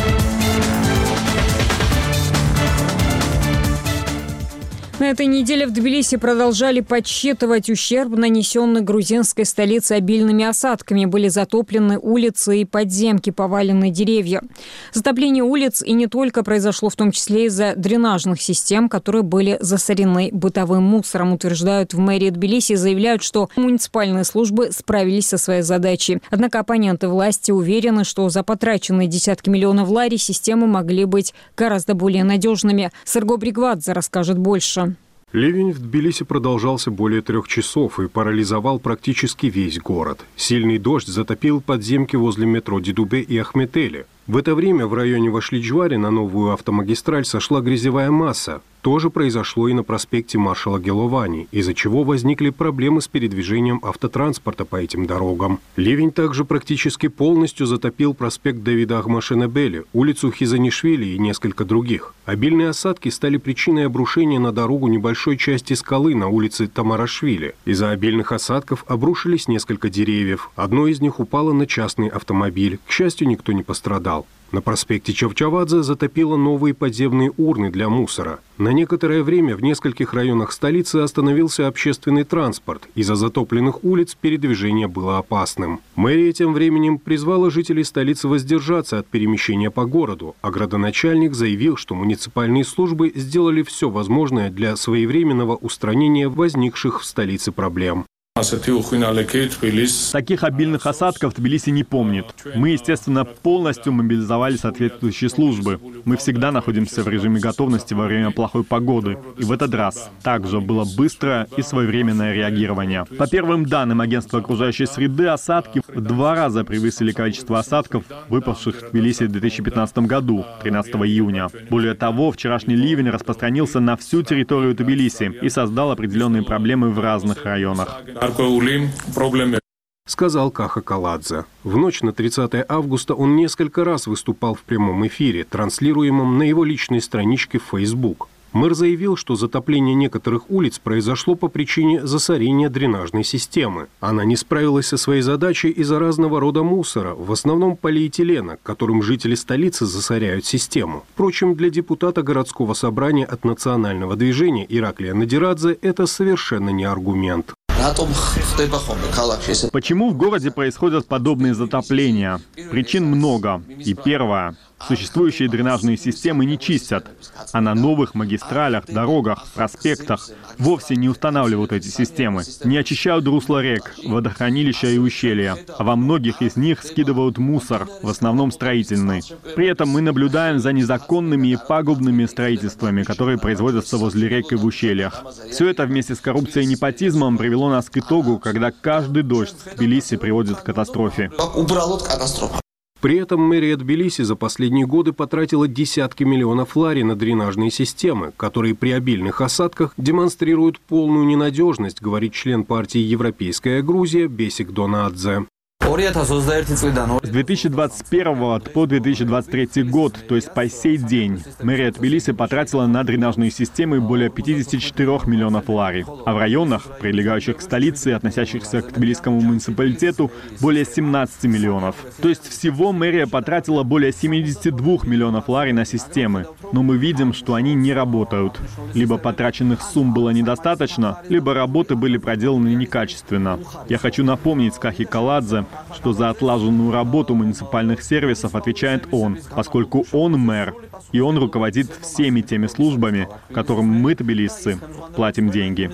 На этой неделе в Тбилиси продолжали подсчитывать ущерб, нанесенный грузинской столице обильными осадками. Были затоплены улицы и подземки, повалены деревья. Затопление улиц и не только произошло в том числе из-за дренажных систем, которые были засорены бытовым мусором, утверждают в мэрии Тбилиси и заявляют, что муниципальные службы справились со своей задачей. Однако оппоненты власти уверены, что за потраченные десятки миллионов лари системы могли быть гораздо более надежными. Сырго Бригвадзе расскажет больше. Ливень в Тбилиси продолжался более 3 часов и парализовал практически весь город. Сильный дождь затопил подземки возле метро Дидубе и Ахметели. В это время в районе Вашли-Джвари на новую автомагистраль сошла грязевая масса. То же произошло и на проспекте маршала Геловани, из-за чего возникли проблемы с передвижением автотранспорта по этим дорогам. Ливень также практически полностью затопил проспект Давида Ахмашенебели, улицу Хизанишвили и несколько других. Обильные осадки стали причиной обрушения на дорогу небольшой части скалы на улице Тамарашвили. Из-за обильных осадков обрушились несколько деревьев. Одно из них упало на частный автомобиль. К счастью, никто не пострадал. На проспекте Чавчавадзе затопило новые подземные урны для мусора. На некоторое время в нескольких районах столицы остановился общественный транспорт. Из-за затопленных улиц передвижение было опасным. Мэрия тем временем призвала жителей столицы воздержаться от перемещения по городу, а градоначальник заявил, что муниципальные службы сделали все возможное для своевременного устранения возникших в столице проблем. Таких обильных осадков Тбилиси не помнит. Мы, естественно, полностью мобилизовали соответствующие службы. Мы всегда находимся в режиме готовности во время плохой погоды. И в этот раз также было быстрое и своевременное реагирование. По первым данным Агентства окружающей среды, осадки в 2 раза превысили количество осадков, выпавших в Тбилиси в 2015 году, 13 июня. Более того, вчерашний ливень распространился на всю территорию Тбилиси и создал определенные проблемы в разных районах. Сказал Каха Каладзе. В ночь на 30 августа он несколько раз выступал в прямом эфире, транслируемом на его личной страничке в Facebook. Мэр заявил, что затопление некоторых улиц произошло по причине засорения дренажной системы. Она не справилась со своей задачей из-за разного рода мусора, в основном полиэтилена, которым жители столицы засоряют систему. Впрочем, для депутата городского собрания от национального движения Ираклия Надирадзе это совершенно не аргумент. Почему в городе происходят подобные затопления? Причин много. И первое. Существующие дренажные системы не чистят, а на новых магистралях, дорогах, проспектах вовсе не устанавливают эти системы. Не очищают русла рек, водохранилища и ущелья, а во многих из них скидывают мусор, в основном строительный. При этом мы наблюдаем за незаконными и пагубными строительствами, которые производятся возле рек и в ущельях. Все это вместе с коррупцией и непотизмом привело нас к итогу, когда каждый дождь в Тбилиси приводит к катастрофе. При этом мэрия Тбилиси за последние годы потратила десятки миллионов лари на дренажные системы, которые при обильных осадках демонстрируют полную ненадежность, говорит член партии «Европейская Грузия» Бесик Донадзе. С 2021 по 2023 год, то есть по сей день, мэрия Тбилиси потратила на дренажные системы более 54 миллионов лари, а в районах, прилегающих к столице и относящихся к Тбилисскому муниципалитету, более 17 миллионов. То есть всего мэрия потратила более 72 миллионов лари на системы, но мы видим, что они не работают. Либо потраченных сумм было недостаточно, либо работы были проделаны некачественно. Я хочу напомнить Скахи Каладзе, что за отлаженную работу муниципальных сервисов отвечает он, поскольку он мэр, и он руководит всеми теми службами, которым мы, тбилисцы, платим деньги.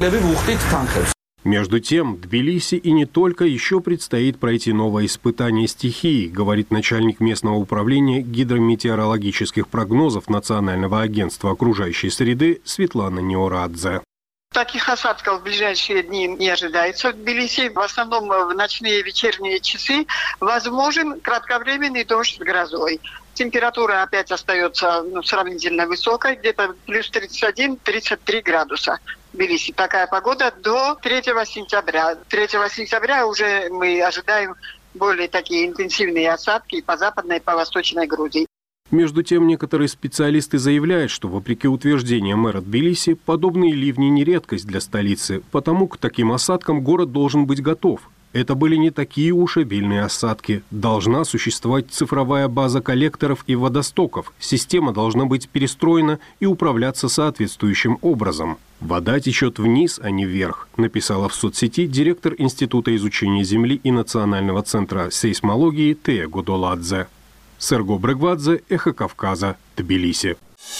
Между тем, Тбилиси и не только еще предстоит пройти новое испытание стихии, говорит начальник местного управления гидрометеорологических прогнозов Национального агентства окружающей среды Светлана Неорадзе. Таких осадков в ближайшие дни не ожидается в Тбилиси. В основном в ночные и вечерние часы возможен кратковременный дождь с грозой. Температура опять остается сравнительно высокой, где-то плюс 31-33 градуса в Тбилиси. Такая погода до 3 сентября. 3 сентября уже мы ожидаем более такие интенсивные осадки по западной и по восточной Грузии. Между тем, некоторые специалисты заявляют, что, вопреки утверждениям мэра Тбилиси, подобные ливни не редкость для столицы, потому к таким осадкам город должен быть готов. Это были не такие уж обильные осадки. Должна существовать цифровая база коллекторов и водостоков. Система должна быть перестроена и управляться соответствующим образом. «Вода течет вниз, а не вверх», написала в соцсети директор Института изучения Земли и Национального центра сейсмологии Тея Годоладзе. Серго Брегвадзе, Эхо Кавказа, Тбилиси.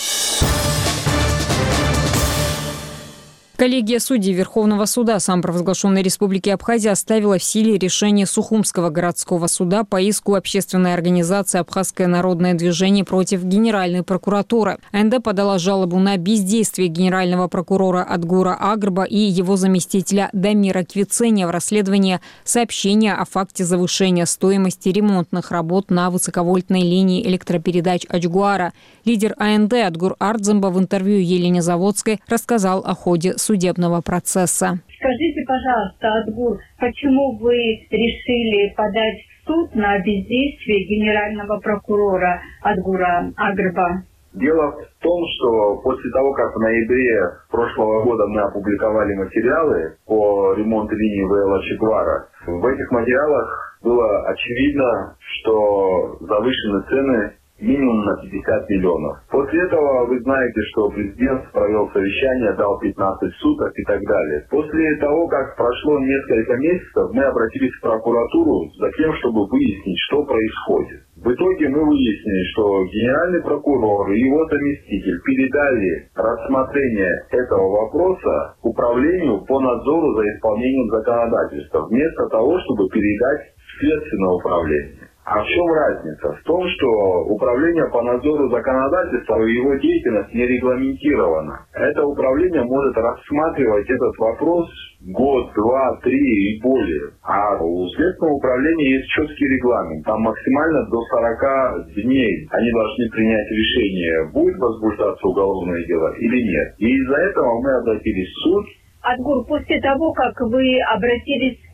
Коллегия судей Верховного суда самопровозглашенной Республики Абхазия оставила в силе решение Сухумского городского суда по иску общественной организации «Абхазское народное движение» против Генеральной прокуратуры. АНД подала жалобу на бездействие генерального прокурора Адгура Агрба и его заместителя Дамира Квицения в расследовании сообщения о факте завышения стоимости ремонтных работ на высоковольтной линии электропередач Ачгуара. Лидер АНД Адгур Ардземба в интервью Елене Заводской рассказал о ходе судебного процесса. Скажите, пожалуйста, Адгур, почему вы решили подать в суд на бездействие генерального прокурора Адгура Агрба? Дело в том, что после того, как в ноябре прошлого года мы опубликовали материалы по ремонту линии ВЛ Ачгуара, в этих материалах было очевидно, что завышены цены минимум на 50 миллионов. После этого вы знаете, что президент провел совещание, дал 15 суток и так далее. После того, как прошло несколько месяцев, мы обратились в прокуратуру за тем, чтобы выяснить, что происходит. В итоге мы выяснили, что генеральный прокурор и его заместитель передали рассмотрение этого вопроса управлению по надзору за исполнением законодательства, вместо того, чтобы передать в следственное управление. А в чем разница? В том, что управление по надзору законодательства и его деятельность не регламентирована. Это управление может рассматривать этот вопрос год, два, три и более. А у следственного управления есть четкий регламент. Там максимально до 40 дней они должны принять решение, будет возбуждаться уголовное дело или нет. И из-за этого мы обратились в суд. Адгур, после того, как вы обратились в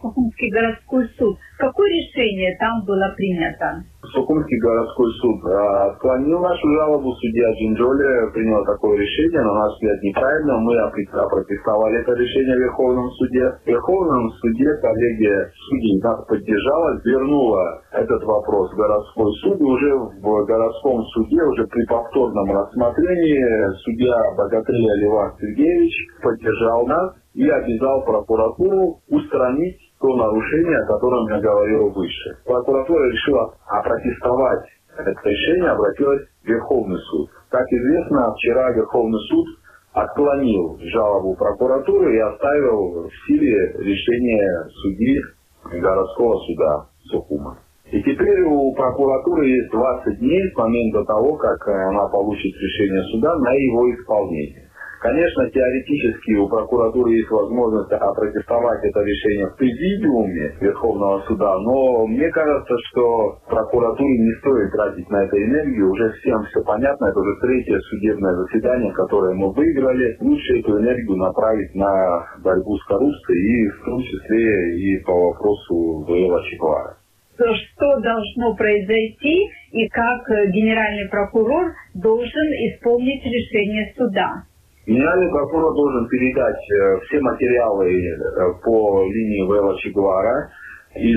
Сухумский городской суд. Какое решение там было принято? Сухумский городской суд отклонил нашу жалобу. Судья Джинджоли принял такое решение, на наш взгляд, неправильно. Мы опротестовали это решение в Верховном суде. В Верховном суде коллегия судей нас поддержала, вернула этот вопрос в городской суд. И уже в городском суде, уже при повторном рассмотрении, судья Богатырь Левак Сергеевич поддержал нас и обязал прокуратуру устранить то нарушение, о котором я говорил выше. Прокуратура решила опротестовать это решение, обратилась в Верховный суд. Как известно, вчера Верховный суд отклонил жалобу прокуратуры и оставил в силе решение судьи городского суда Сухума. И теперь у прокуратуры есть 20 дней с момента того, как она получит решение суда, на его исполнение. Конечно, теоретически у прокуратуры есть возможность опротестовать это решение в президиуме Верховного суда, но мне кажется, что прокуратуре не стоит тратить на это энергию. Уже всем все понятно, это уже третье судебное заседание, которое мы выиграли. Лучше эту энергию направить на борьбу с коррупцией и в том числе и по вопросу Ваила Чеквара. Что должно произойти и как генеральный прокурор должен исполнить решение суда? Генеральный прокурор должен передать все материалы по линии Ваила Чеквара из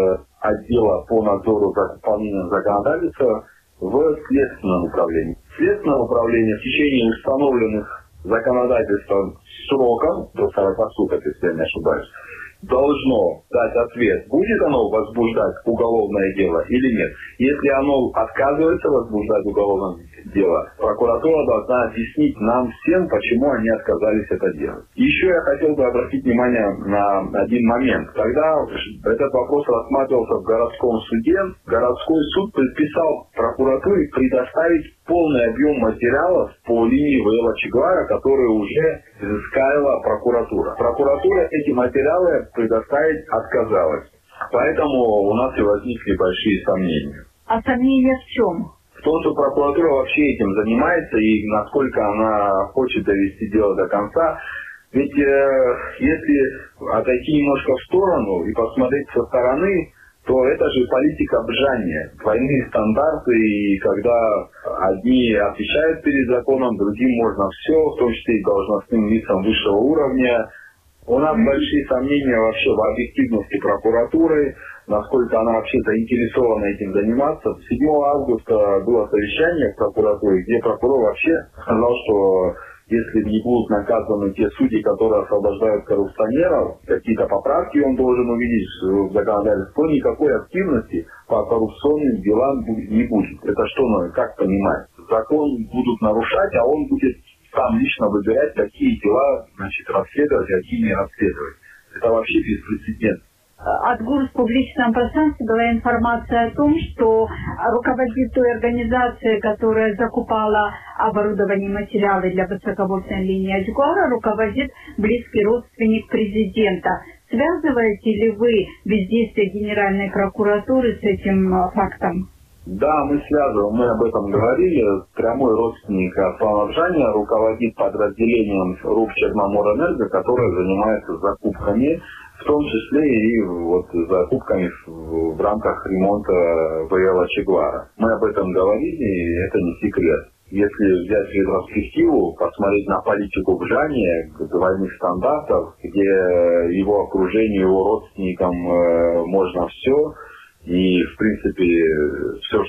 отдела по надзору за исполнением законодательства в Следственном управлении. Следственное управление в течение установленных законодательством сроком, до 40 суток, если я не ошибаюсь, должно дать ответ, будет оно возбуждать уголовное дело или нет. Если оно отказывается возбуждать уголовное дело, прокуратура должна объяснить нам всем, почему они отказались это делать. Еще я хотел бы обратить внимание на один момент. Когда этот вопрос рассматривался в городском суде, городской суд предписал прокуратуре предоставить полный объем материалов по линии Ваила Чеквара, которые уже изыскала прокуратура. Прокуратура эти материалы предоставить отказалась. Поэтому у нас и возникли большие сомнения. А сомнения в чем? В том, что прокуратура вообще этим занимается и насколько она хочет довести дело до конца. Ведь если отойти немножко в сторону и посмотреть со стороны, то это же политика обжания, двойные стандарты, и когда одни отвечают перед законом, другим можно все, в том числе и должностным лицам высшего уровня. У нас большие сомнения вообще в объективности прокуратуры, насколько она вообще заинтересована этим заниматься. 7 августа было совещание в прокуратуре, где прокурор вообще сказал, что если не будут наказаны те судьи, которые освобождают коррупционеров, какие-то поправки он должен увидеть в законодательстве, то никакой активности по коррупционным делам не будет. Это что, как понимать? Закон будут нарушать, а он будет сам лично выбирать, какие дела расследовать, какие не расследовать. Это вообще беспрецедентно. Отгул в публичном пространстве была информация о том, что руководитель той организации, которая закупала оборудование и материалы для высоковольтной линии Ачгора, руководит близкий родственник президента. Связываете ли вы бездействие Генеральной прокуратуры с этим фактом? Да, мы связываем, мы об этом говорили. Прямой родственник Аслана Джаня руководит подразделением РУП Черноморэнерго, которое занимается закупками, в том числе и закупками в рамках ремонта Ваила Чеквара. Мы об этом говорили, и это не секрет. Если взять ретроспективу, посмотреть на политику Бжания, двойных стандартов, где его окружению, его родственникам можно все, и, в принципе, все,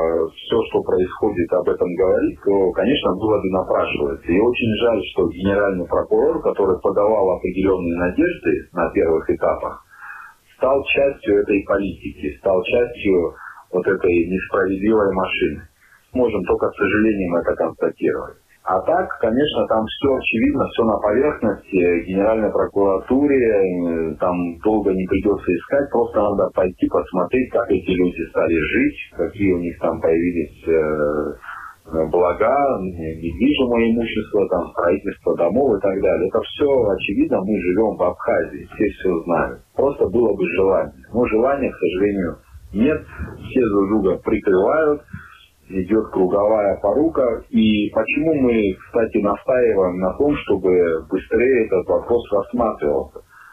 что происходит, об этом говорит, то, конечно, выводы напрашиваются. И очень жаль, что генеральный прокурор, который подавал определенные надежды на первых этапах, стал частью этой политики, стал частью этой несправедливой машины. Можем только, к сожалению, это констатировать. А так, конечно, там все очевидно, все на поверхности. Генеральной прокуратуре там долго не придется искать, просто надо пойти посмотреть, как эти люди стали жить, какие у них там появились блага, недвижимое имущество, там, строительство домов и так далее. Это все очевидно, мы живем в Абхазии, все знают. Просто было бы желание. Но желания, к сожалению, нет, все друг друга прикрывают. Идет круговая порука. И почему мы, кстати, настаиваем на том, чтобы быстрее этот вопрос рассматривался?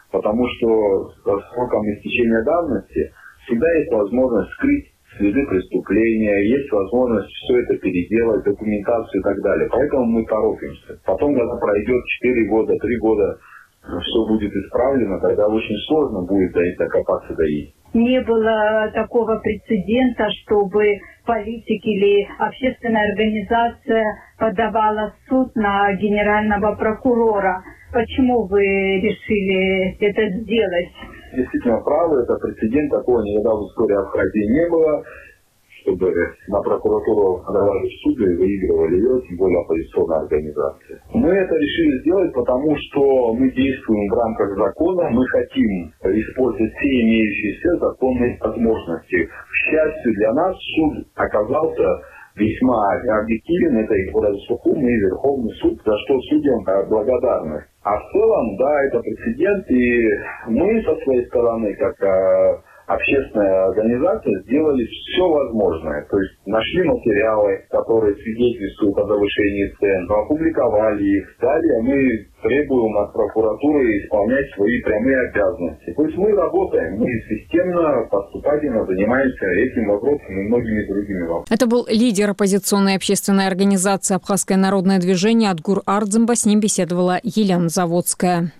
потому что со сроком истечения давности всегда есть возможность скрыть следы преступления, есть возможность все это переделать, документацию и так далее. Поэтому мы торопимся. Потом, когда пройдет 4 года, 3 года, все будет исправлено, тогда очень сложно будет докопаться до истины. Не было такого прецедента, чтобы политик или общественная организация подавала в суд на генерального прокурора. Почему вы решили это сделать? Действительно правы, это прецедент, такого никогда в истории Абхазии не было, чтобы на прокуратуру подавали в суд и выигрывали ее, тем более оппозиционная организация. Мы это решили сделать, потому что мы действуем в рамках закона, мы хотим использовать все имеющиеся законные возможности. К счастью для нас, суд оказался весьма объективен, это и Сухумный, и Верховный суд, за что судьям благодарны. А в целом, да, это прецедент, и мы со своей стороны, как общественная организация, сделали все возможное. То есть нашли материалы, которые свидетельствуют о завышении цен, опубликовали их. Далее мы требуем от прокуратуры исполнять свои прямые обязанности. То есть мы работаем, мы системно, поступательно занимаемся этим вопросом и многими другими вопросами. Это был лидер оппозиционной общественной организации «Абхазское народное движение» Адгур Ардзымба. С ним беседовала Елена Заводская.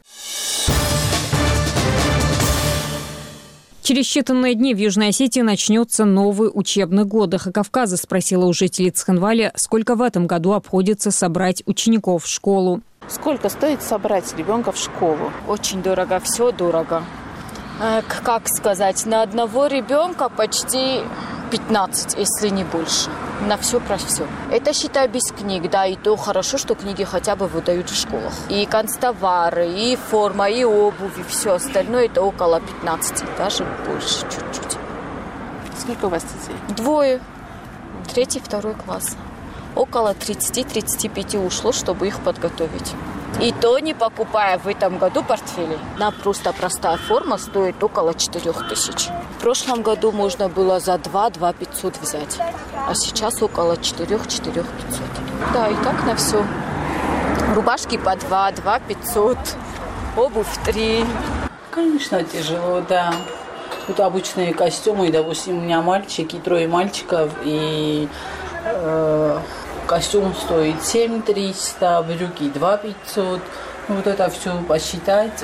Через считанные дни в Южной Осетии начнется новый учебный год. Эхо Кавказа спросила у жителей Цхинвали, сколько в этом году обходится собрать учеников в школу. Сколько стоит собрать ребенка в школу? Очень дорого, все дорого. Как сказать, на одного ребенка почти 15, если не больше. На все про все. Это, считай, без книг, да, и то хорошо, что книги хотя бы выдают в школах. И канцтовары, и форма, и обувь, и все остальное, это около 15, даже больше чуть-чуть. Сколько у вас детей? 2, 3, 2 класс. Около 30-35 ушло, чтобы их подготовить. И то не покупая в этом году портфели. На просто простая форма стоит около 4000. В прошлом году можно было за 2 500 взять. А сейчас около 4 500. Да, и так на все. Рубашки по 2 500. Обувь 3. Конечно, тяжело, да. Тут обычные костюмы. Допустим, у меня мальчик и 3 мальчиков. И костюм стоит 7300, брюки 2500. Вот это все посчитать,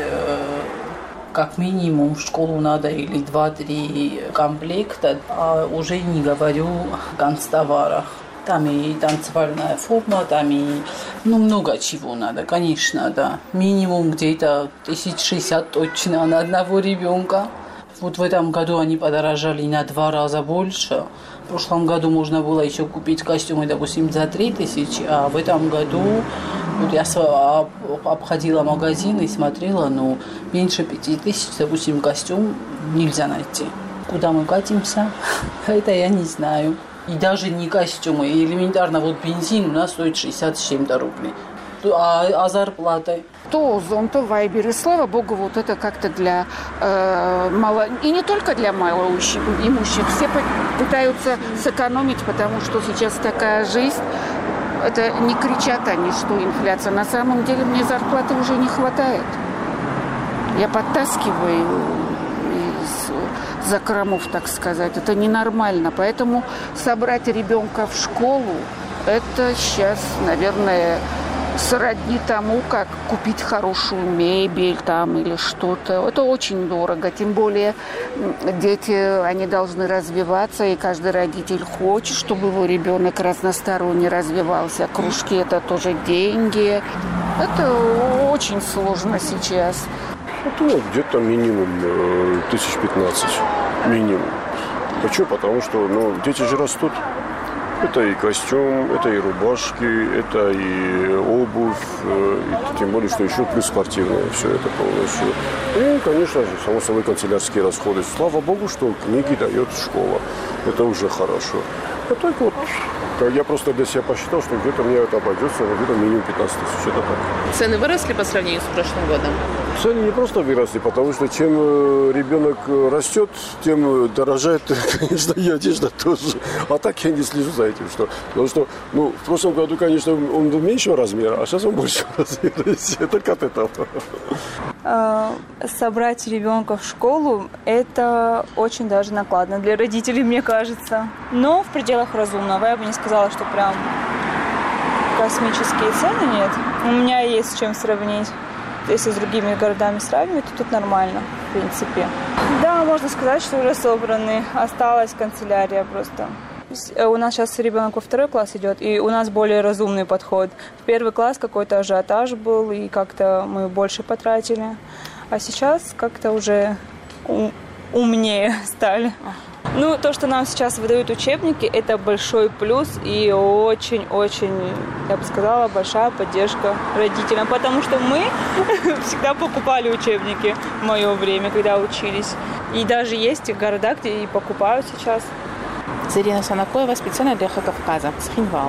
как минимум в школу надо или 2-3 комплекта. А уже не говорю о канцтоварах. Там и танцевальная форма, там и много чего надо, конечно, да. Минимум где-то 1060 точно на одного ребенка. Вот в этом году они подорожали на 2 раза больше. В прошлом году можно было еще купить костюмы, допустим, за 3000, а в этом году вот я обходила магазин и смотрела, меньше 5000, допустим, костюм нельзя найти. Куда мы катимся, это я не знаю. И даже не костюмы, элементарно вот бензин у нас стоит 60 с чем-то рублей. А зарплаты? То Озон, то Вайбер. И слава богу, вот это как-то для и не только для малоимущих. Все пытаются сэкономить, потому что сейчас такая жизнь. Это не кричат они, что инфляция. На самом деле мне зарплаты уже не хватает. Я подтаскиваю из закромов, так сказать. Это ненормально. Поэтому собрать ребенка в школу, это сейчас, наверное, сродни тому, как купить хорошую мебель там или что-то. Это очень дорого. Тем более дети, они должны развиваться, и каждый родитель хочет, чтобы его ребенок разносторонне развивался. Кружки – это тоже деньги. Это очень сложно сейчас. Это где-то минимум 1015. Минимум. Почему? Потому что дети же растут. Это и костюм, это и рубашки, это и обувь, и тем более, что еще плюс спортивное, все это полностью. И, конечно же, само собой, канцелярские расходы. Слава богу, что книги дает школа. Это уже хорошо. А так вот, я просто для себя посчитал, что где-то мне это обойдется где-то минимум 15 000. Это так. Цены выросли по сравнению с прошлым годом? Цены не просто выросли, потому что чем ребенок растет, тем дорожает, конечно, и одежда тоже. А так я не слежу за этим. Потому что в прошлом году, конечно, он был меньшего размера, а сейчас он большего размера. Это как от этого. собрать ребенка в школу – это очень даже накладно для родителей, мне кажется. Но в пределах разумного. Я бы не сказала, что прям космические цены нет. У меня есть с чем сравнить. Если с другими городами сравнивать, то тут нормально, в принципе. Да, можно сказать, что уже собраны. Осталась канцелярия просто. У нас сейчас ребенок во 2 класс идет, и у нас более разумный подход. В 1 класс какой-то ажиотаж был, и как-то мы больше потратили. А сейчас как-то уже умнее стали. Ну, то, что нам сейчас выдают учебники, это большой плюс и очень-очень, я бы сказала, большая поддержка родителям, потому что мы всегда покупали учебники в мое время, когда учились. И даже есть города, где и покупают сейчас. Зарина Санакоева, специально для «Эхо Кавказа», Схинвал.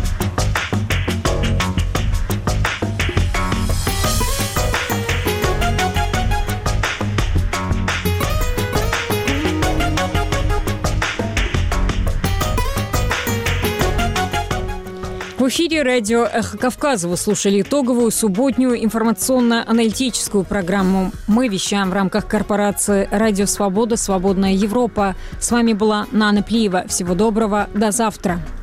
В эфире радио «Эхо Кавказа». Вы слушали итоговую субботнюю информационно-аналитическую программу. Мы вещаем в рамках корпорации «Радио Свобода. Свободная Европа». С вами была Нана Плиева. Всего доброго. До завтра.